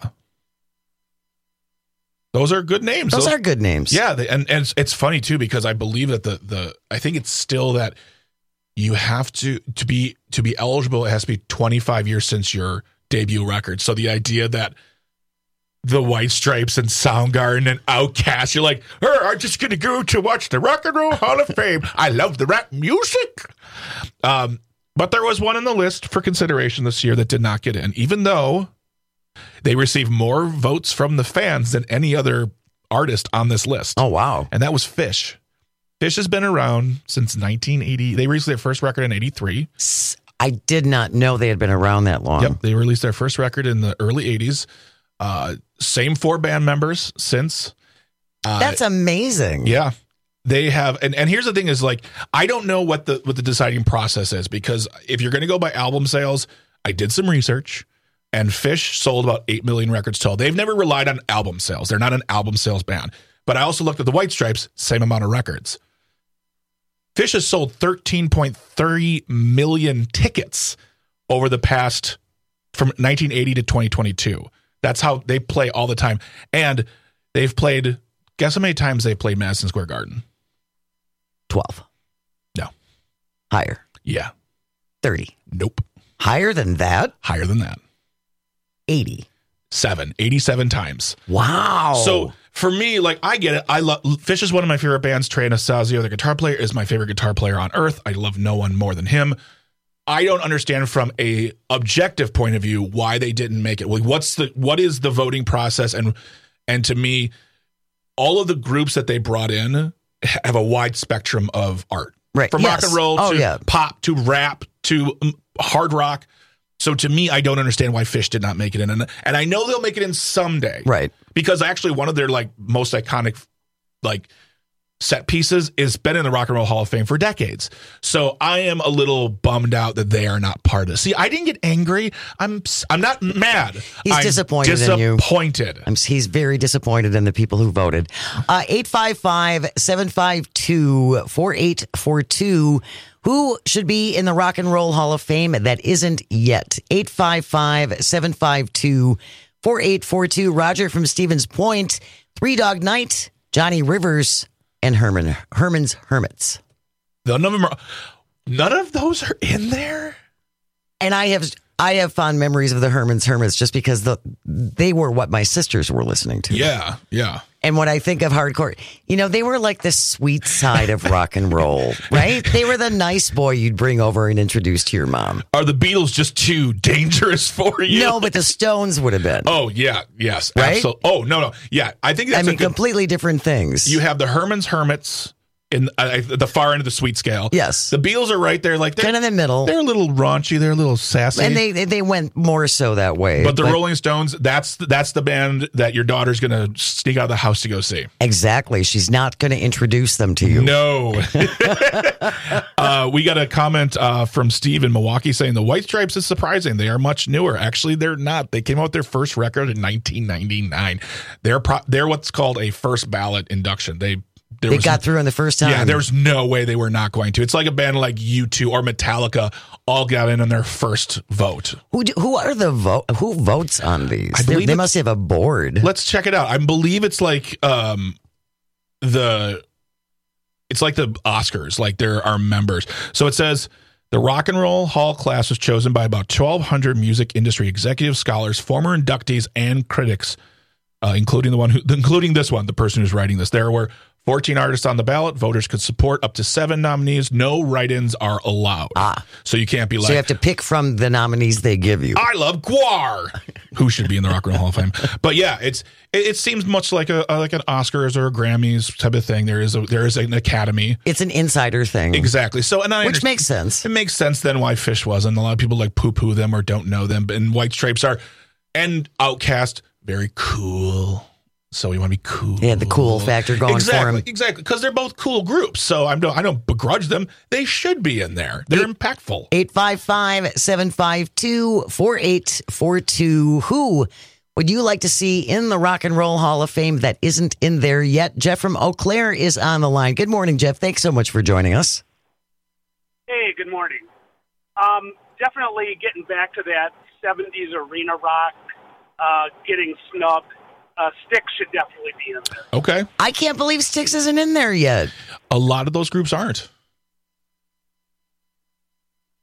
Those are good names. Those are good names. Yeah, and it's funny too because I believe that I think it's still that you have to be eligible, it has to be 25 years since your debut record. So the idea that the White Stripes and Soundgarden and Outkast, you're like, I'm just going to go to watch the Rock and Roll Hall of Fame. I love the rap music. But there was one on the list for consideration this year that did not get in, even though they received more votes from the fans than any other artist on this list. Oh, wow. And that was Phish. Phish has been around since 1980. They released their first record in 83. I did not know they had been around that long. Yep, they released their first record in the early 80s. Same 4 band members since. That's amazing. Yeah. They have, and here's the thing is, like, I don't know what the deciding process is, because if you're going to go by album sales, I did some research, and Phish sold about 8 million records total. They've never relied on album sales. They're not an album sales band. But I also looked at the White Stripes, same amount of records. Phish has sold 13.3 million tickets over the past, from 1980 to 2022. That's how they play all the time. And they've played, guess how many times they played Madison Square Garden? 12. No. Higher. Yeah. 30. Nope. Higher than that? Higher than that. 87 times. Wow. So for me, like, I get it. I love Phish is one of my favorite bands. Trey Anastasio, the guitar player, is my favorite guitar player on earth. I love no one more than him. I don't understand from a objective point of view why they didn't make it. Like, what is the voting process? And to me, all of the groups that they brought in have a wide spectrum of art. Right. From rock and roll to pop to rap to hard rock. So to me, I don't understand why Phish did not make it in. And I know they'll make it in someday. Right. Because actually one of their like most iconic like set pieces has been in the Rock and Roll Hall of Fame for decades. So I am a little bummed out that they are not part of it. See, I didn't get angry. I'm not mad. He's disappointed in you. He's very disappointed in the people who voted. 855-752-4842. Who should be in the Rock and Roll Hall of Fame that isn't yet? 855-752-4842. Roger from Stevens Point, Three Dog Night, Johnny Rivers, and Herman's Hermits. None of those are in there. And I have fond memories of the Herman's Hermits just because they were what my sisters were listening to. Yeah, yeah. And when I think of hardcore, they were like the sweet side of rock and roll, right? They were the nice boy you'd bring over and introduce to your mom. Are the Beatles just too dangerous for you? No, but the Stones would have been. Oh, yeah, yes. Right? Absolutely. Oh, no. Yeah, I think that's completely different things. You have the Herman's Hermits in the far end of the sweet scale. Yes. The Beatles are right there. Like they're kind of in the middle. They're a little raunchy. They're a little sassy. And they went more so that way. But the Rolling Stones, that's the band that your daughter's going to sneak out of the house to go see. Exactly. She's not going to introduce them to you. No. We got a comment from Steve in Milwaukee saying the White Stripes is surprising. They are much newer. Actually, they're not. They came out with their first record in 1999. They're what's called a first ballot induction. They got through in the first time. Yeah, there's no way they were not going to. It's like a band like U2 or Metallica all got in on their first vote. Who votes on these? They must have a board. Let's check it out. I believe it's like the Oscars. Like there are members. So it says the Rock and Roll Hall class was chosen by about 1,200 music industry executives, scholars, former inductees, and critics, including this one, the person who's writing this. There were 14 artists on the ballot. Voters could support up to 7 nominees. No write-ins are allowed. So you can't be like... So you have to pick from the nominees they give you. I love Gwar, who should be in the Rock and Roll Hall of Fame. But yeah, it seems much like an Oscars or a Grammys type of thing. There is an academy. It's an insider thing. Exactly. So which makes sense. It makes sense then why Phish wasn't. A lot of people like poo-poo them or don't know them. And White Stripes are, and Outkast, very cool. So we want to be cool. Yeah, the cool factor going for them. Exactly, because they're both cool groups. So I don't begrudge them. They should be in there. They're impactful. 855-752-4842. Who would you like to see in the Rock and Roll Hall of Fame that isn't in there yet? Jeff from Eau Claire is on the line. Good morning, Jeff. Thanks so much for joining us. Hey, good morning. Definitely getting back to that 70s arena rock, getting snubbed. Styx should definitely be in there. Okay. I can't believe Styx isn't in there yet. A lot of those groups aren't.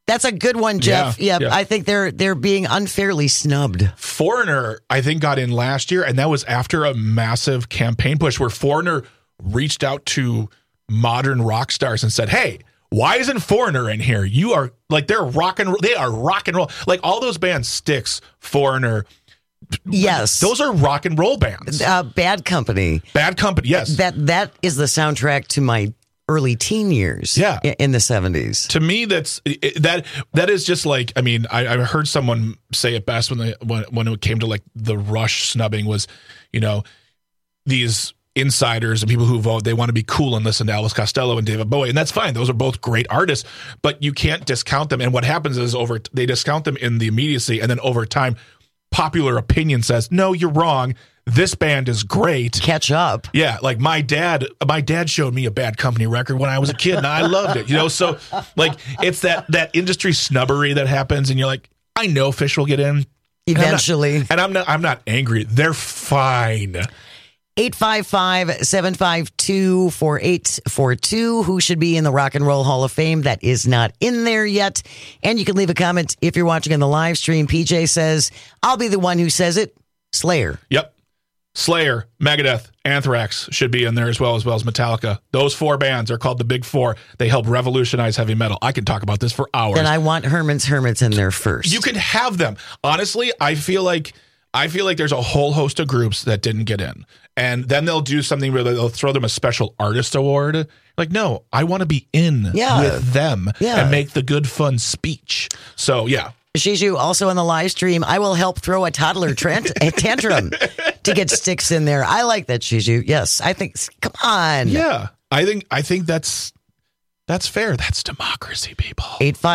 That's a good one, Jeff. Yeah. I think they're being unfairly snubbed. Foreigner, I think, got in last year, and that was after a massive campaign push where Foreigner reached out to modern rock stars and said, hey, why isn't Foreigner in here? You are like, they are rock and roll. Like all those bands, Styx, Foreigner. Yes. Those are rock and roll bands. Bad Company. Yes. That is the soundtrack to my early teen years. Yeah. In the 70s. To me, that is just like, I mean, I heard someone say it best when it came to like the Rush snubbing was, you know, these insiders and people who vote, they want to be cool and listen to Elvis Costello and David Bowie, and that's fine. Those are both great artists, but you can't discount them. And what happens is they discount them in the immediacy, and then over time, popular opinion says, no, you're wrong. This band is great. Catch up. Yeah, like my dad showed me a Bad Company record when I was a kid, and I loved it. You know, so like it's that industry snubbery that happens, and you're like, I know Fish will get in eventually, and I'm not angry. They're fine. 855-752-4842. Who should be in the Rock and Roll Hall of Fame that is not in there yet? And you can leave a comment if you're watching on the live stream. PJ says, I'll be the one who says it. Slayer. Yep. Slayer, Megadeth, Anthrax should be in there as well as Metallica. Those 4 bands are called the Big Four. They helped revolutionize heavy metal. I can talk about this for hours. Then I want Herman's Hermits in there first. You can have them. Honestly, I feel like there's a whole host of groups that didn't get in. And then they'll do something where they'll throw them a special artist award. Like, no, I want to be in with them and make the good, fun speech. So, yeah. Shiju, also in the live stream, I will help throw a toddler tantrum to get Styx in there. I like that, Shiju. Yes, I think, come on. Yeah, I think that's fair. That's democracy, people.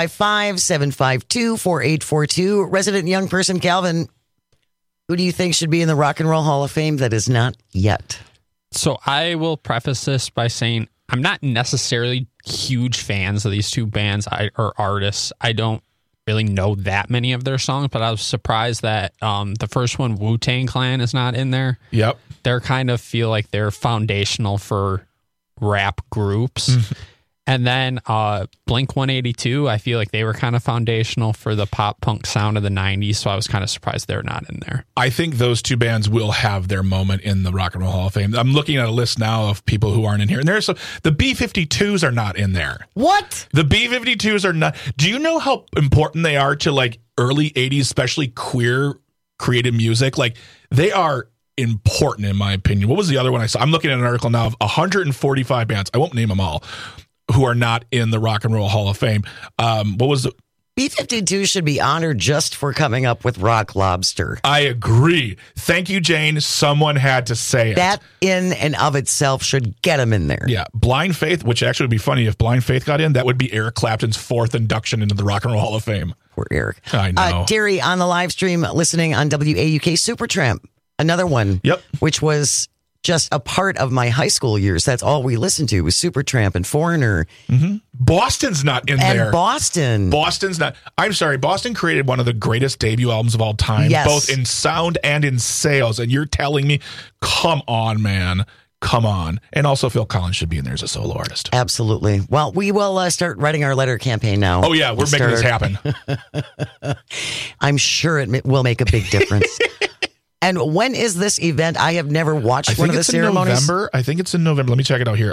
855-752-4842. Resident young person, Calvin, who do you think should be in the Rock and Roll Hall of Fame that is not yet? So I will preface this by saying I'm not necessarily huge fans of these two bands or artists. I don't really know that many of their songs, but I was surprised that the first one, Wu-Tang Clan, is not in there. Yep. They're kind of feel like they're foundational for rap groups. And then Blink-182, I feel like they were kind of foundational for the pop punk sound of the 90s, so I was kind of surprised they're not in there. I think those two bands will have their moment in the Rock and Roll Hall of Fame. I'm looking at a list now of people who aren't in here, and there's the B-52s are not in there. What? The B-52s are not. Do you know how important they are to like early 80s, especially queer creative music? Like they are important in my opinion. What was the other one I saw? I'm looking at an article now of 145 bands. I won't name them all, who are not in the Rock and Roll Hall of Fame. What was the B-52 should be honored just for coming up with Rock Lobster. I agree. Thank you, Jane. Someone had to say it. That in and of itself should get him in there. Yeah. Blind Faith, which actually would be funny if Blind Faith got in, that would be Eric Clapton's 4th induction into the Rock and Roll Hall of Fame. Poor Eric. I know. Terry on the live stream listening on WAUK Supertramp. Another one. Yep. Which was just a part of my high school years. That's all we listened to was Supertramp and Foreigner. Mm-hmm. Boston's not in there. And Boston's not. I'm sorry. Boston created one of the greatest debut albums of all time, both in sound and in sales. And you're telling me, come on, man. Come on. And also Phil Collins should be in there as a solo artist. Absolutely. Well, we will start writing our letter campaign now. Oh, yeah. We're making this happen. I'm sure it will make a big difference. And when is this event? I have never watched one of the ceremonies. November. I think it's in November. Let me check it out here.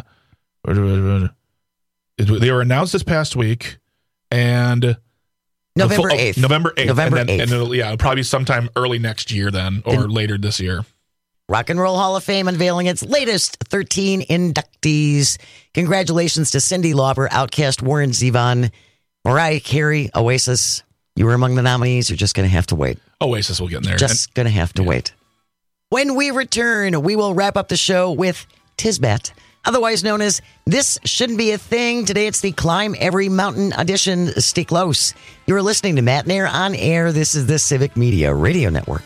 They were announced this past week, and November 8th. November 8th. November 8th. And it'll probably sometime early next year then, or later this year. Rock and Roll Hall of Fame unveiling its latest 13 inductees. Congratulations to Cyndi Lauper, Outkast, Warren Zevon, Mariah Carey, Oasis. You were among the nominees. You're just going to have to wait. Oasis will get in there. Just going to have to wait. When we return, we will wrap up the show with Tisbet, otherwise known as This Shouldn't Be a Thing. Today it's the Climb Every Mountain edition. Stay close. You're listening to Matt Nair on air. This is the Civic Media Radio Network.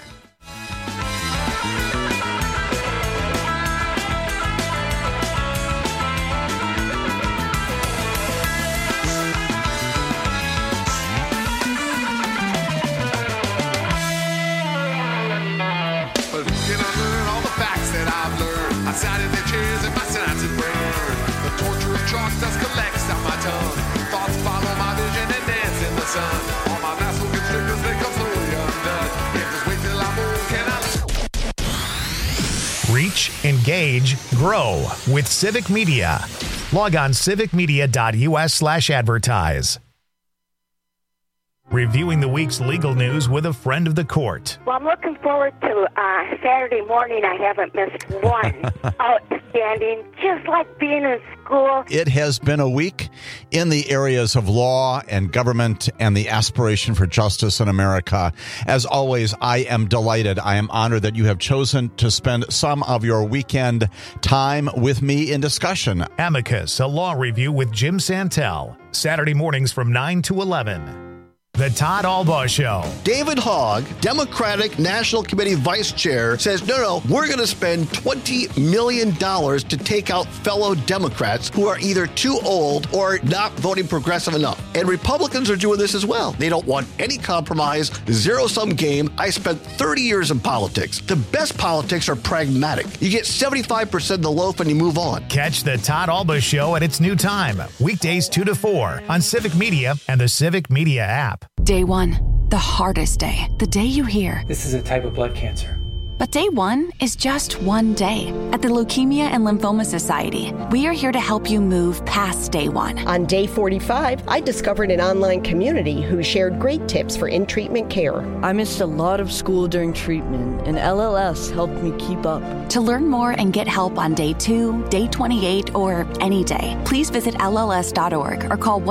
Thoughts follow my vision and then Reach, engage, grow with Civic Media. Log on civicmedia.us/advertise. Reviewing the week's legal news with a friend of the court. Well, I'm looking forward to Saturday morning. I haven't missed one. Outstanding, just like being in school. It has been a week in the areas of law and government and the aspiration for justice in America. As always, I am delighted. I am honored that you have chosen to spend some of your weekend time with me in discussion. Amicus, a law review with Jim Santel. Saturday mornings from 9 to 11. The Todd Albaugh Show. David Hogg, Democratic National Committee Vice Chair, says, no, we're going to spend $20 million to take out fellow Democrats who are either too old or not voting progressive enough. And Republicans are doing this as well. They don't want any compromise, zero-sum game. I spent 30 years in politics. The best politics are pragmatic. You get 75% of the loaf and you move on. Catch the Todd Albaugh Show at its new time, weekdays 2 to 4 on Civic Media and the Civic Media app. Day one, the hardest day. The day you hear, this is a type of blood cancer. But day one is just one day. At the Leukemia and Lymphoma Society, we are here to help you move past day one. On day 45, I discovered an online community who shared great tips for in-treatment care. I missed a lot of school during treatment, and LLS helped me keep up. To learn more and get help on day 2, day 28, or any day, please visit LLS.org or call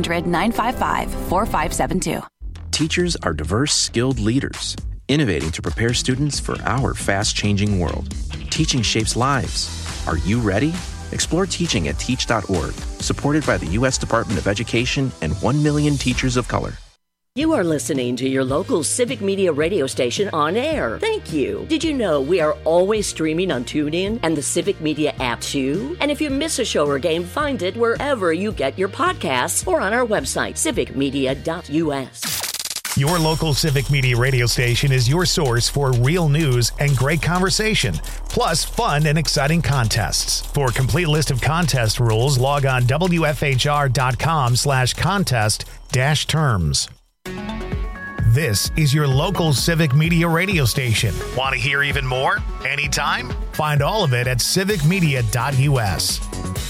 1-800-955-4572. Teachers are diverse, skilled leaders, innovating to prepare students for our fast-changing world. Teaching shapes lives. Are you ready? Explore teaching at teach.org, supported by the U.S. Department of Education and 1 million teachers of color. You are listening to your local Civic Media radio station on air. Thank you. Did you know we are always streaming on TuneIn and the Civic Media app too? And if you miss a show or game, find it wherever you get your podcasts or on our website, civicmedia.us. Your local Civic Media radio station is your source for real news and great conversation, plus fun and exciting contests. For a complete list of contest rules, log on wfhr.com/contest-terms. This is your local Civic Media radio station. Want to hear even more? Anytime? Find all of it at civicmedia.us.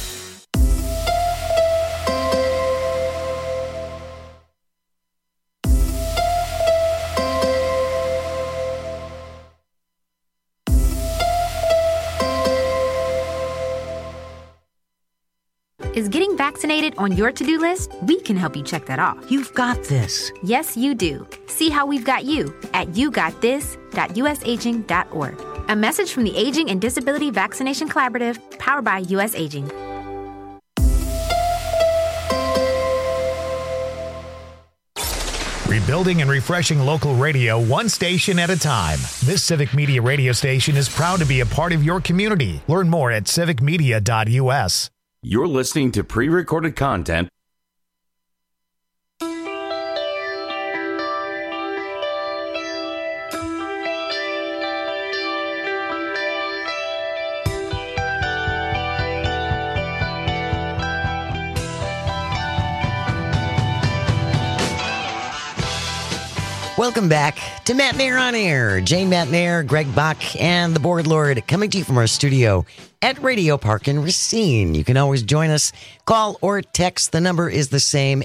Is getting vaccinated on your to-do list? We can help you check that off. You've got this. Yes, you do. See how we've got you at yougotthis.usaging.org. A message from the Aging and Disability Vaccination Collaborative, powered by U.S. Aging. Rebuilding and refreshing local radio one station at a time. This Civic Media radio station is proud to be a part of your community. Learn more at civicmedia.us. You're listening to pre-recorded content. Welcome back to Matt Nair on Air. Jane Matt Nair, Greg Bach, and the Board Lord coming to you from our studio at Radio Park in Racine. You can always join us. Call or text. The number is the same,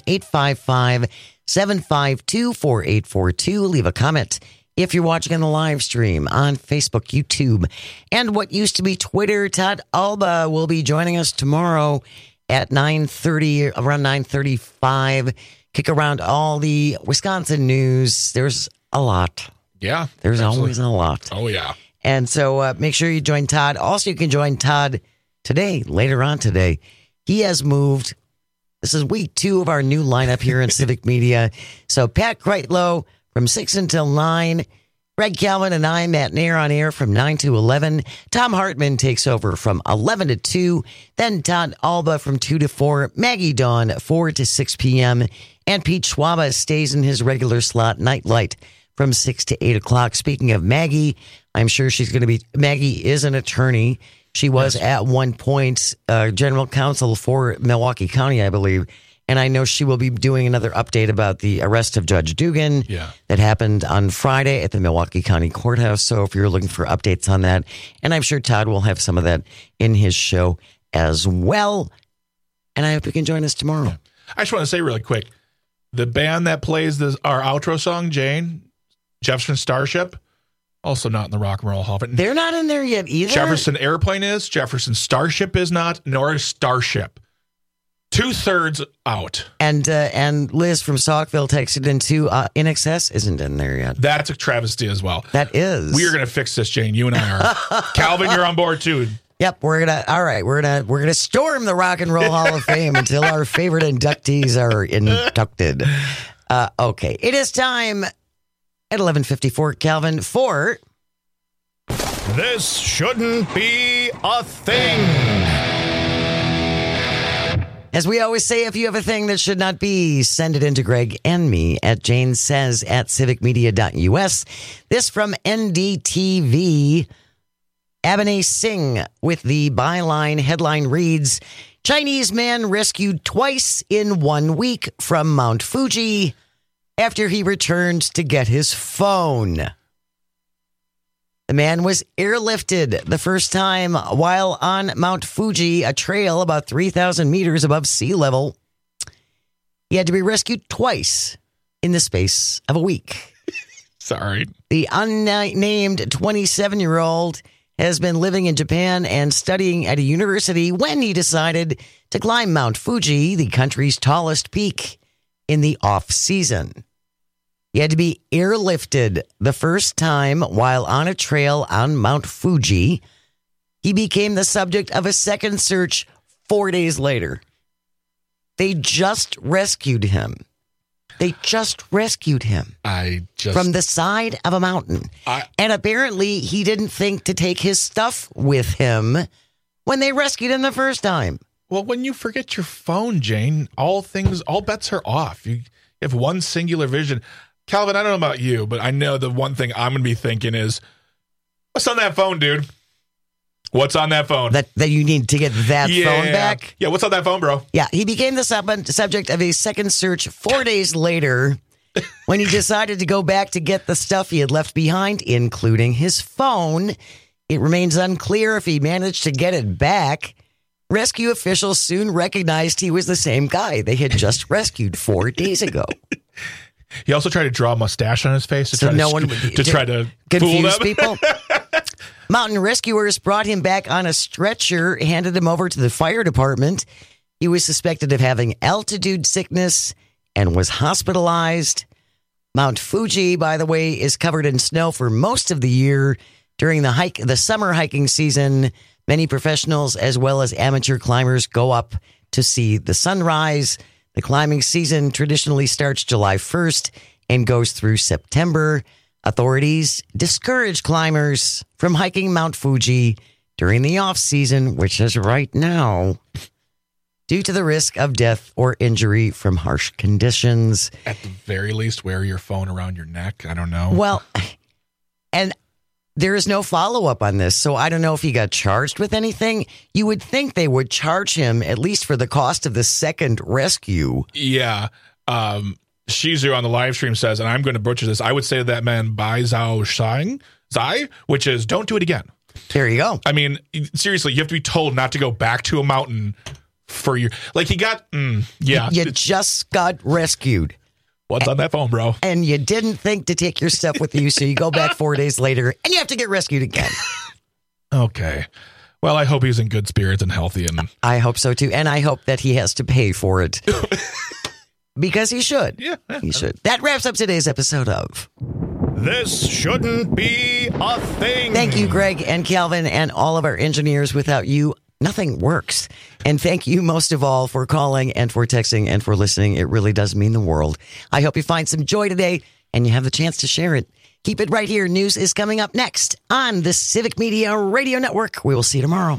855-752-4842. Leave a comment if you're watching on the live stream on Facebook, YouTube, and what used to be Twitter. Todd Albaugh will be joining us tomorrow at 9:30, around 9:35. Kick around all the Wisconsin news. There's a lot. Yeah. There's always a lot. Oh, yeah. And so make sure you join Todd. Also, you can join Todd today, later on today. He has moved. This is week 2 of our new lineup here in Civic Media. So Pat Kreitlow from 6 until 9. Greg Calvin and I, Matt Nair on air from 9 to 11. Tom Hartman takes over from 11 to 2. Then Todd Albaugh from 2 to 4. Maggie Dawn, 4 to 6 p.m. And Pete Schwaba stays in his regular slot, Nightlight, from 6 to 8 o'clock. Speaking of Maggie, I'm sure she's going to be... Maggie is an attorney. She was at one point general counsel for Milwaukee County, I believe. And I know she will be doing another update about the arrest of Judge Dugan that happened on Friday at the Milwaukee County Courthouse. So if you're looking for updates on that, and I'm sure Todd will have some of that in his show as well. And I hope you can join us tomorrow. Yeah. I just want to say really quick, the band that plays our outro song, Jane, Jefferson Starship, also not in the Rock and Roll Hall of Fame. They're not in there yet either. Jefferson Airplane is. Jefferson Starship is not, nor is Starship. 2/3 out. And Liz from Saukville texted in too. In Excess isn't in there yet. That's a travesty as well. That is. We are going to fix this, Jane. You and I are. Calvin, you're on board too. Yep, we're gonna storm the Rock and Roll Hall of Fame until our favorite inductees are inducted. Okay, it is time at 11:54, Calvin, for This Shouldn't Be a Thing. As we always say, if you have a thing that should not be, send it in to Greg and me at janesays@civicmedia.us. This from NDTV. Abhinay Singh with the byline headline reads, Chinese man rescued twice in 1 week from Mount Fuji after he returned to get his phone. The man was airlifted the first time while on Mount Fuji, a trail about 3,000 meters above sea level. He had to be rescued twice in the space of a week. Sorry. The unnamed 27-year-old has been living in Japan and studying at a university when he decided to climb Mount Fuji, the country's tallest peak, in the off-season. He had to be airlifted the first time while on a trail on Mount Fuji. He became the subject of a second search 4 days later. They just rescued him. From the side of a mountain. And apparently he didn't think to take his stuff with him when they rescued him the first time. Well, when you forget your phone, Jane, all bets are off. You have one singular vision. Calvin, I don't know about you, but I know the one thing I'm going to be thinking is, what's on that phone, dude? What's on that phone? That you need to get that phone back? Yeah, what's on that phone, bro? Yeah, he became the subject of a second search 4 days later when he decided to go back to get the stuff he had left behind, including his phone. It remains unclear if he managed to get it back. Rescue officials soon recognized he was the same guy they had just rescued 4 days ago. He also tried to draw a mustache on his face to try to confuse people. Mountain rescuers brought him back on a stretcher, handed him over to the fire department. He was suspected of having altitude sickness and was hospitalized. Mount Fuji, by the way, is covered in snow for most of the year. During the summer hiking season, many professionals as well as amateur climbers go up to see the sunrise. The climbing season traditionally starts July 1st and goes through September. Authorities discourage climbers from hiking Mount Fuji during the off-season, which is right now, due to the risk of death or injury from harsh conditions. At the very least, wear your phone around your neck. I don't know. Well, and there is no follow-up on this, so I don't know if he got charged with anything. You would think they would charge him at least for the cost of the second rescue. Yeah. Shizu on the live stream says, and I'm going to butcher this, I would say to that man, Bai Zhao Zai, which is don't do it again. There you go. I mean, seriously, you have to be told not to go back to a mountain for your, like he got, yeah. You just got rescued. What's on that phone, bro? And you didn't think to take your stuff with you, so you go back 4 days later, and you have to get rescued again. Okay. Well, I hope he's in good spirits and healthy. And I hope so, too. And I hope that he has to pay for it. Because he should. Yeah. He should. That wraps up today's episode of This Shouldn't Be a Thing. Thank you, Greg and Calvin, and all of our engineers. Without you, nothing works. And thank you most of all for calling and for texting and for listening. It really does mean the world. I hope you find some joy today and you have the chance to share it. Keep it right here. News is coming up next on the Civic Media Radio Network. We will see you tomorrow.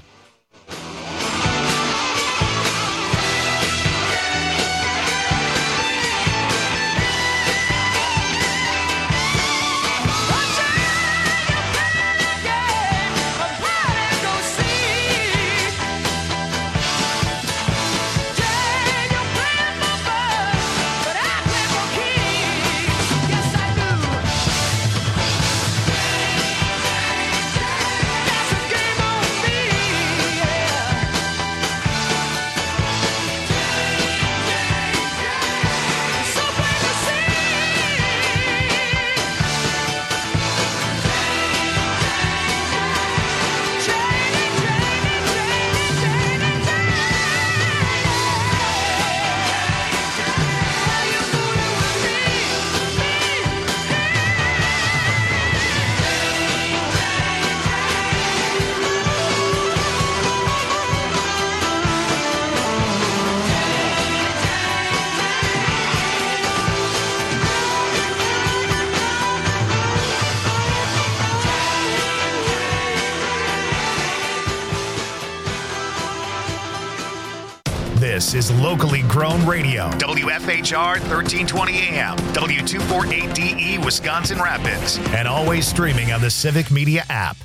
This is locally grown radio. WFHR 1320 AM, W248DE Wisconsin Rapids, and always streaming on the Civic Media app.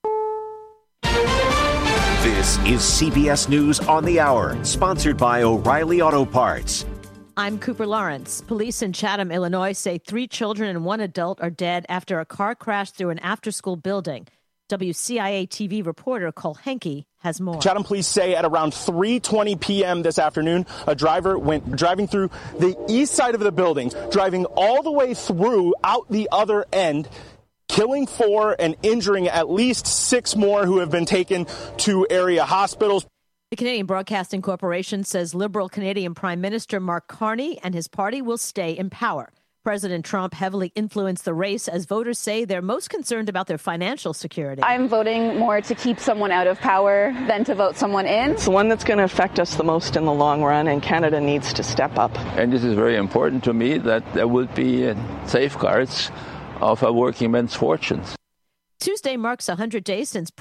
This is CBS News on the Hour, sponsored by O'Reilly Auto Parts. I'm Cooper Lawrence. Police in Chatham, Illinois say 3 children and 1 adult are dead after a car crashed through an after-school building. WCIA TV reporter Cole Henke has more. Chatham police say at around 3:20 p.m. this afternoon, a driver went driving through the east side of the building, driving all the way through out the other end, killing 4 and injuring at least 6 more who have been taken to area hospitals. The Canadian Broadcasting Corporation says Liberal Canadian Prime Minister Mark Carney and his party will stay in power. President Trump heavily influenced the race as voters say they're most concerned about their financial security. I'm voting more to keep someone out of power than to vote someone in. It's the one that's going to affect us the most in the long run, and Canada needs to step up. And this is very important to me that there would be safeguards of a working man's fortunes. Tuesday marks 100 days since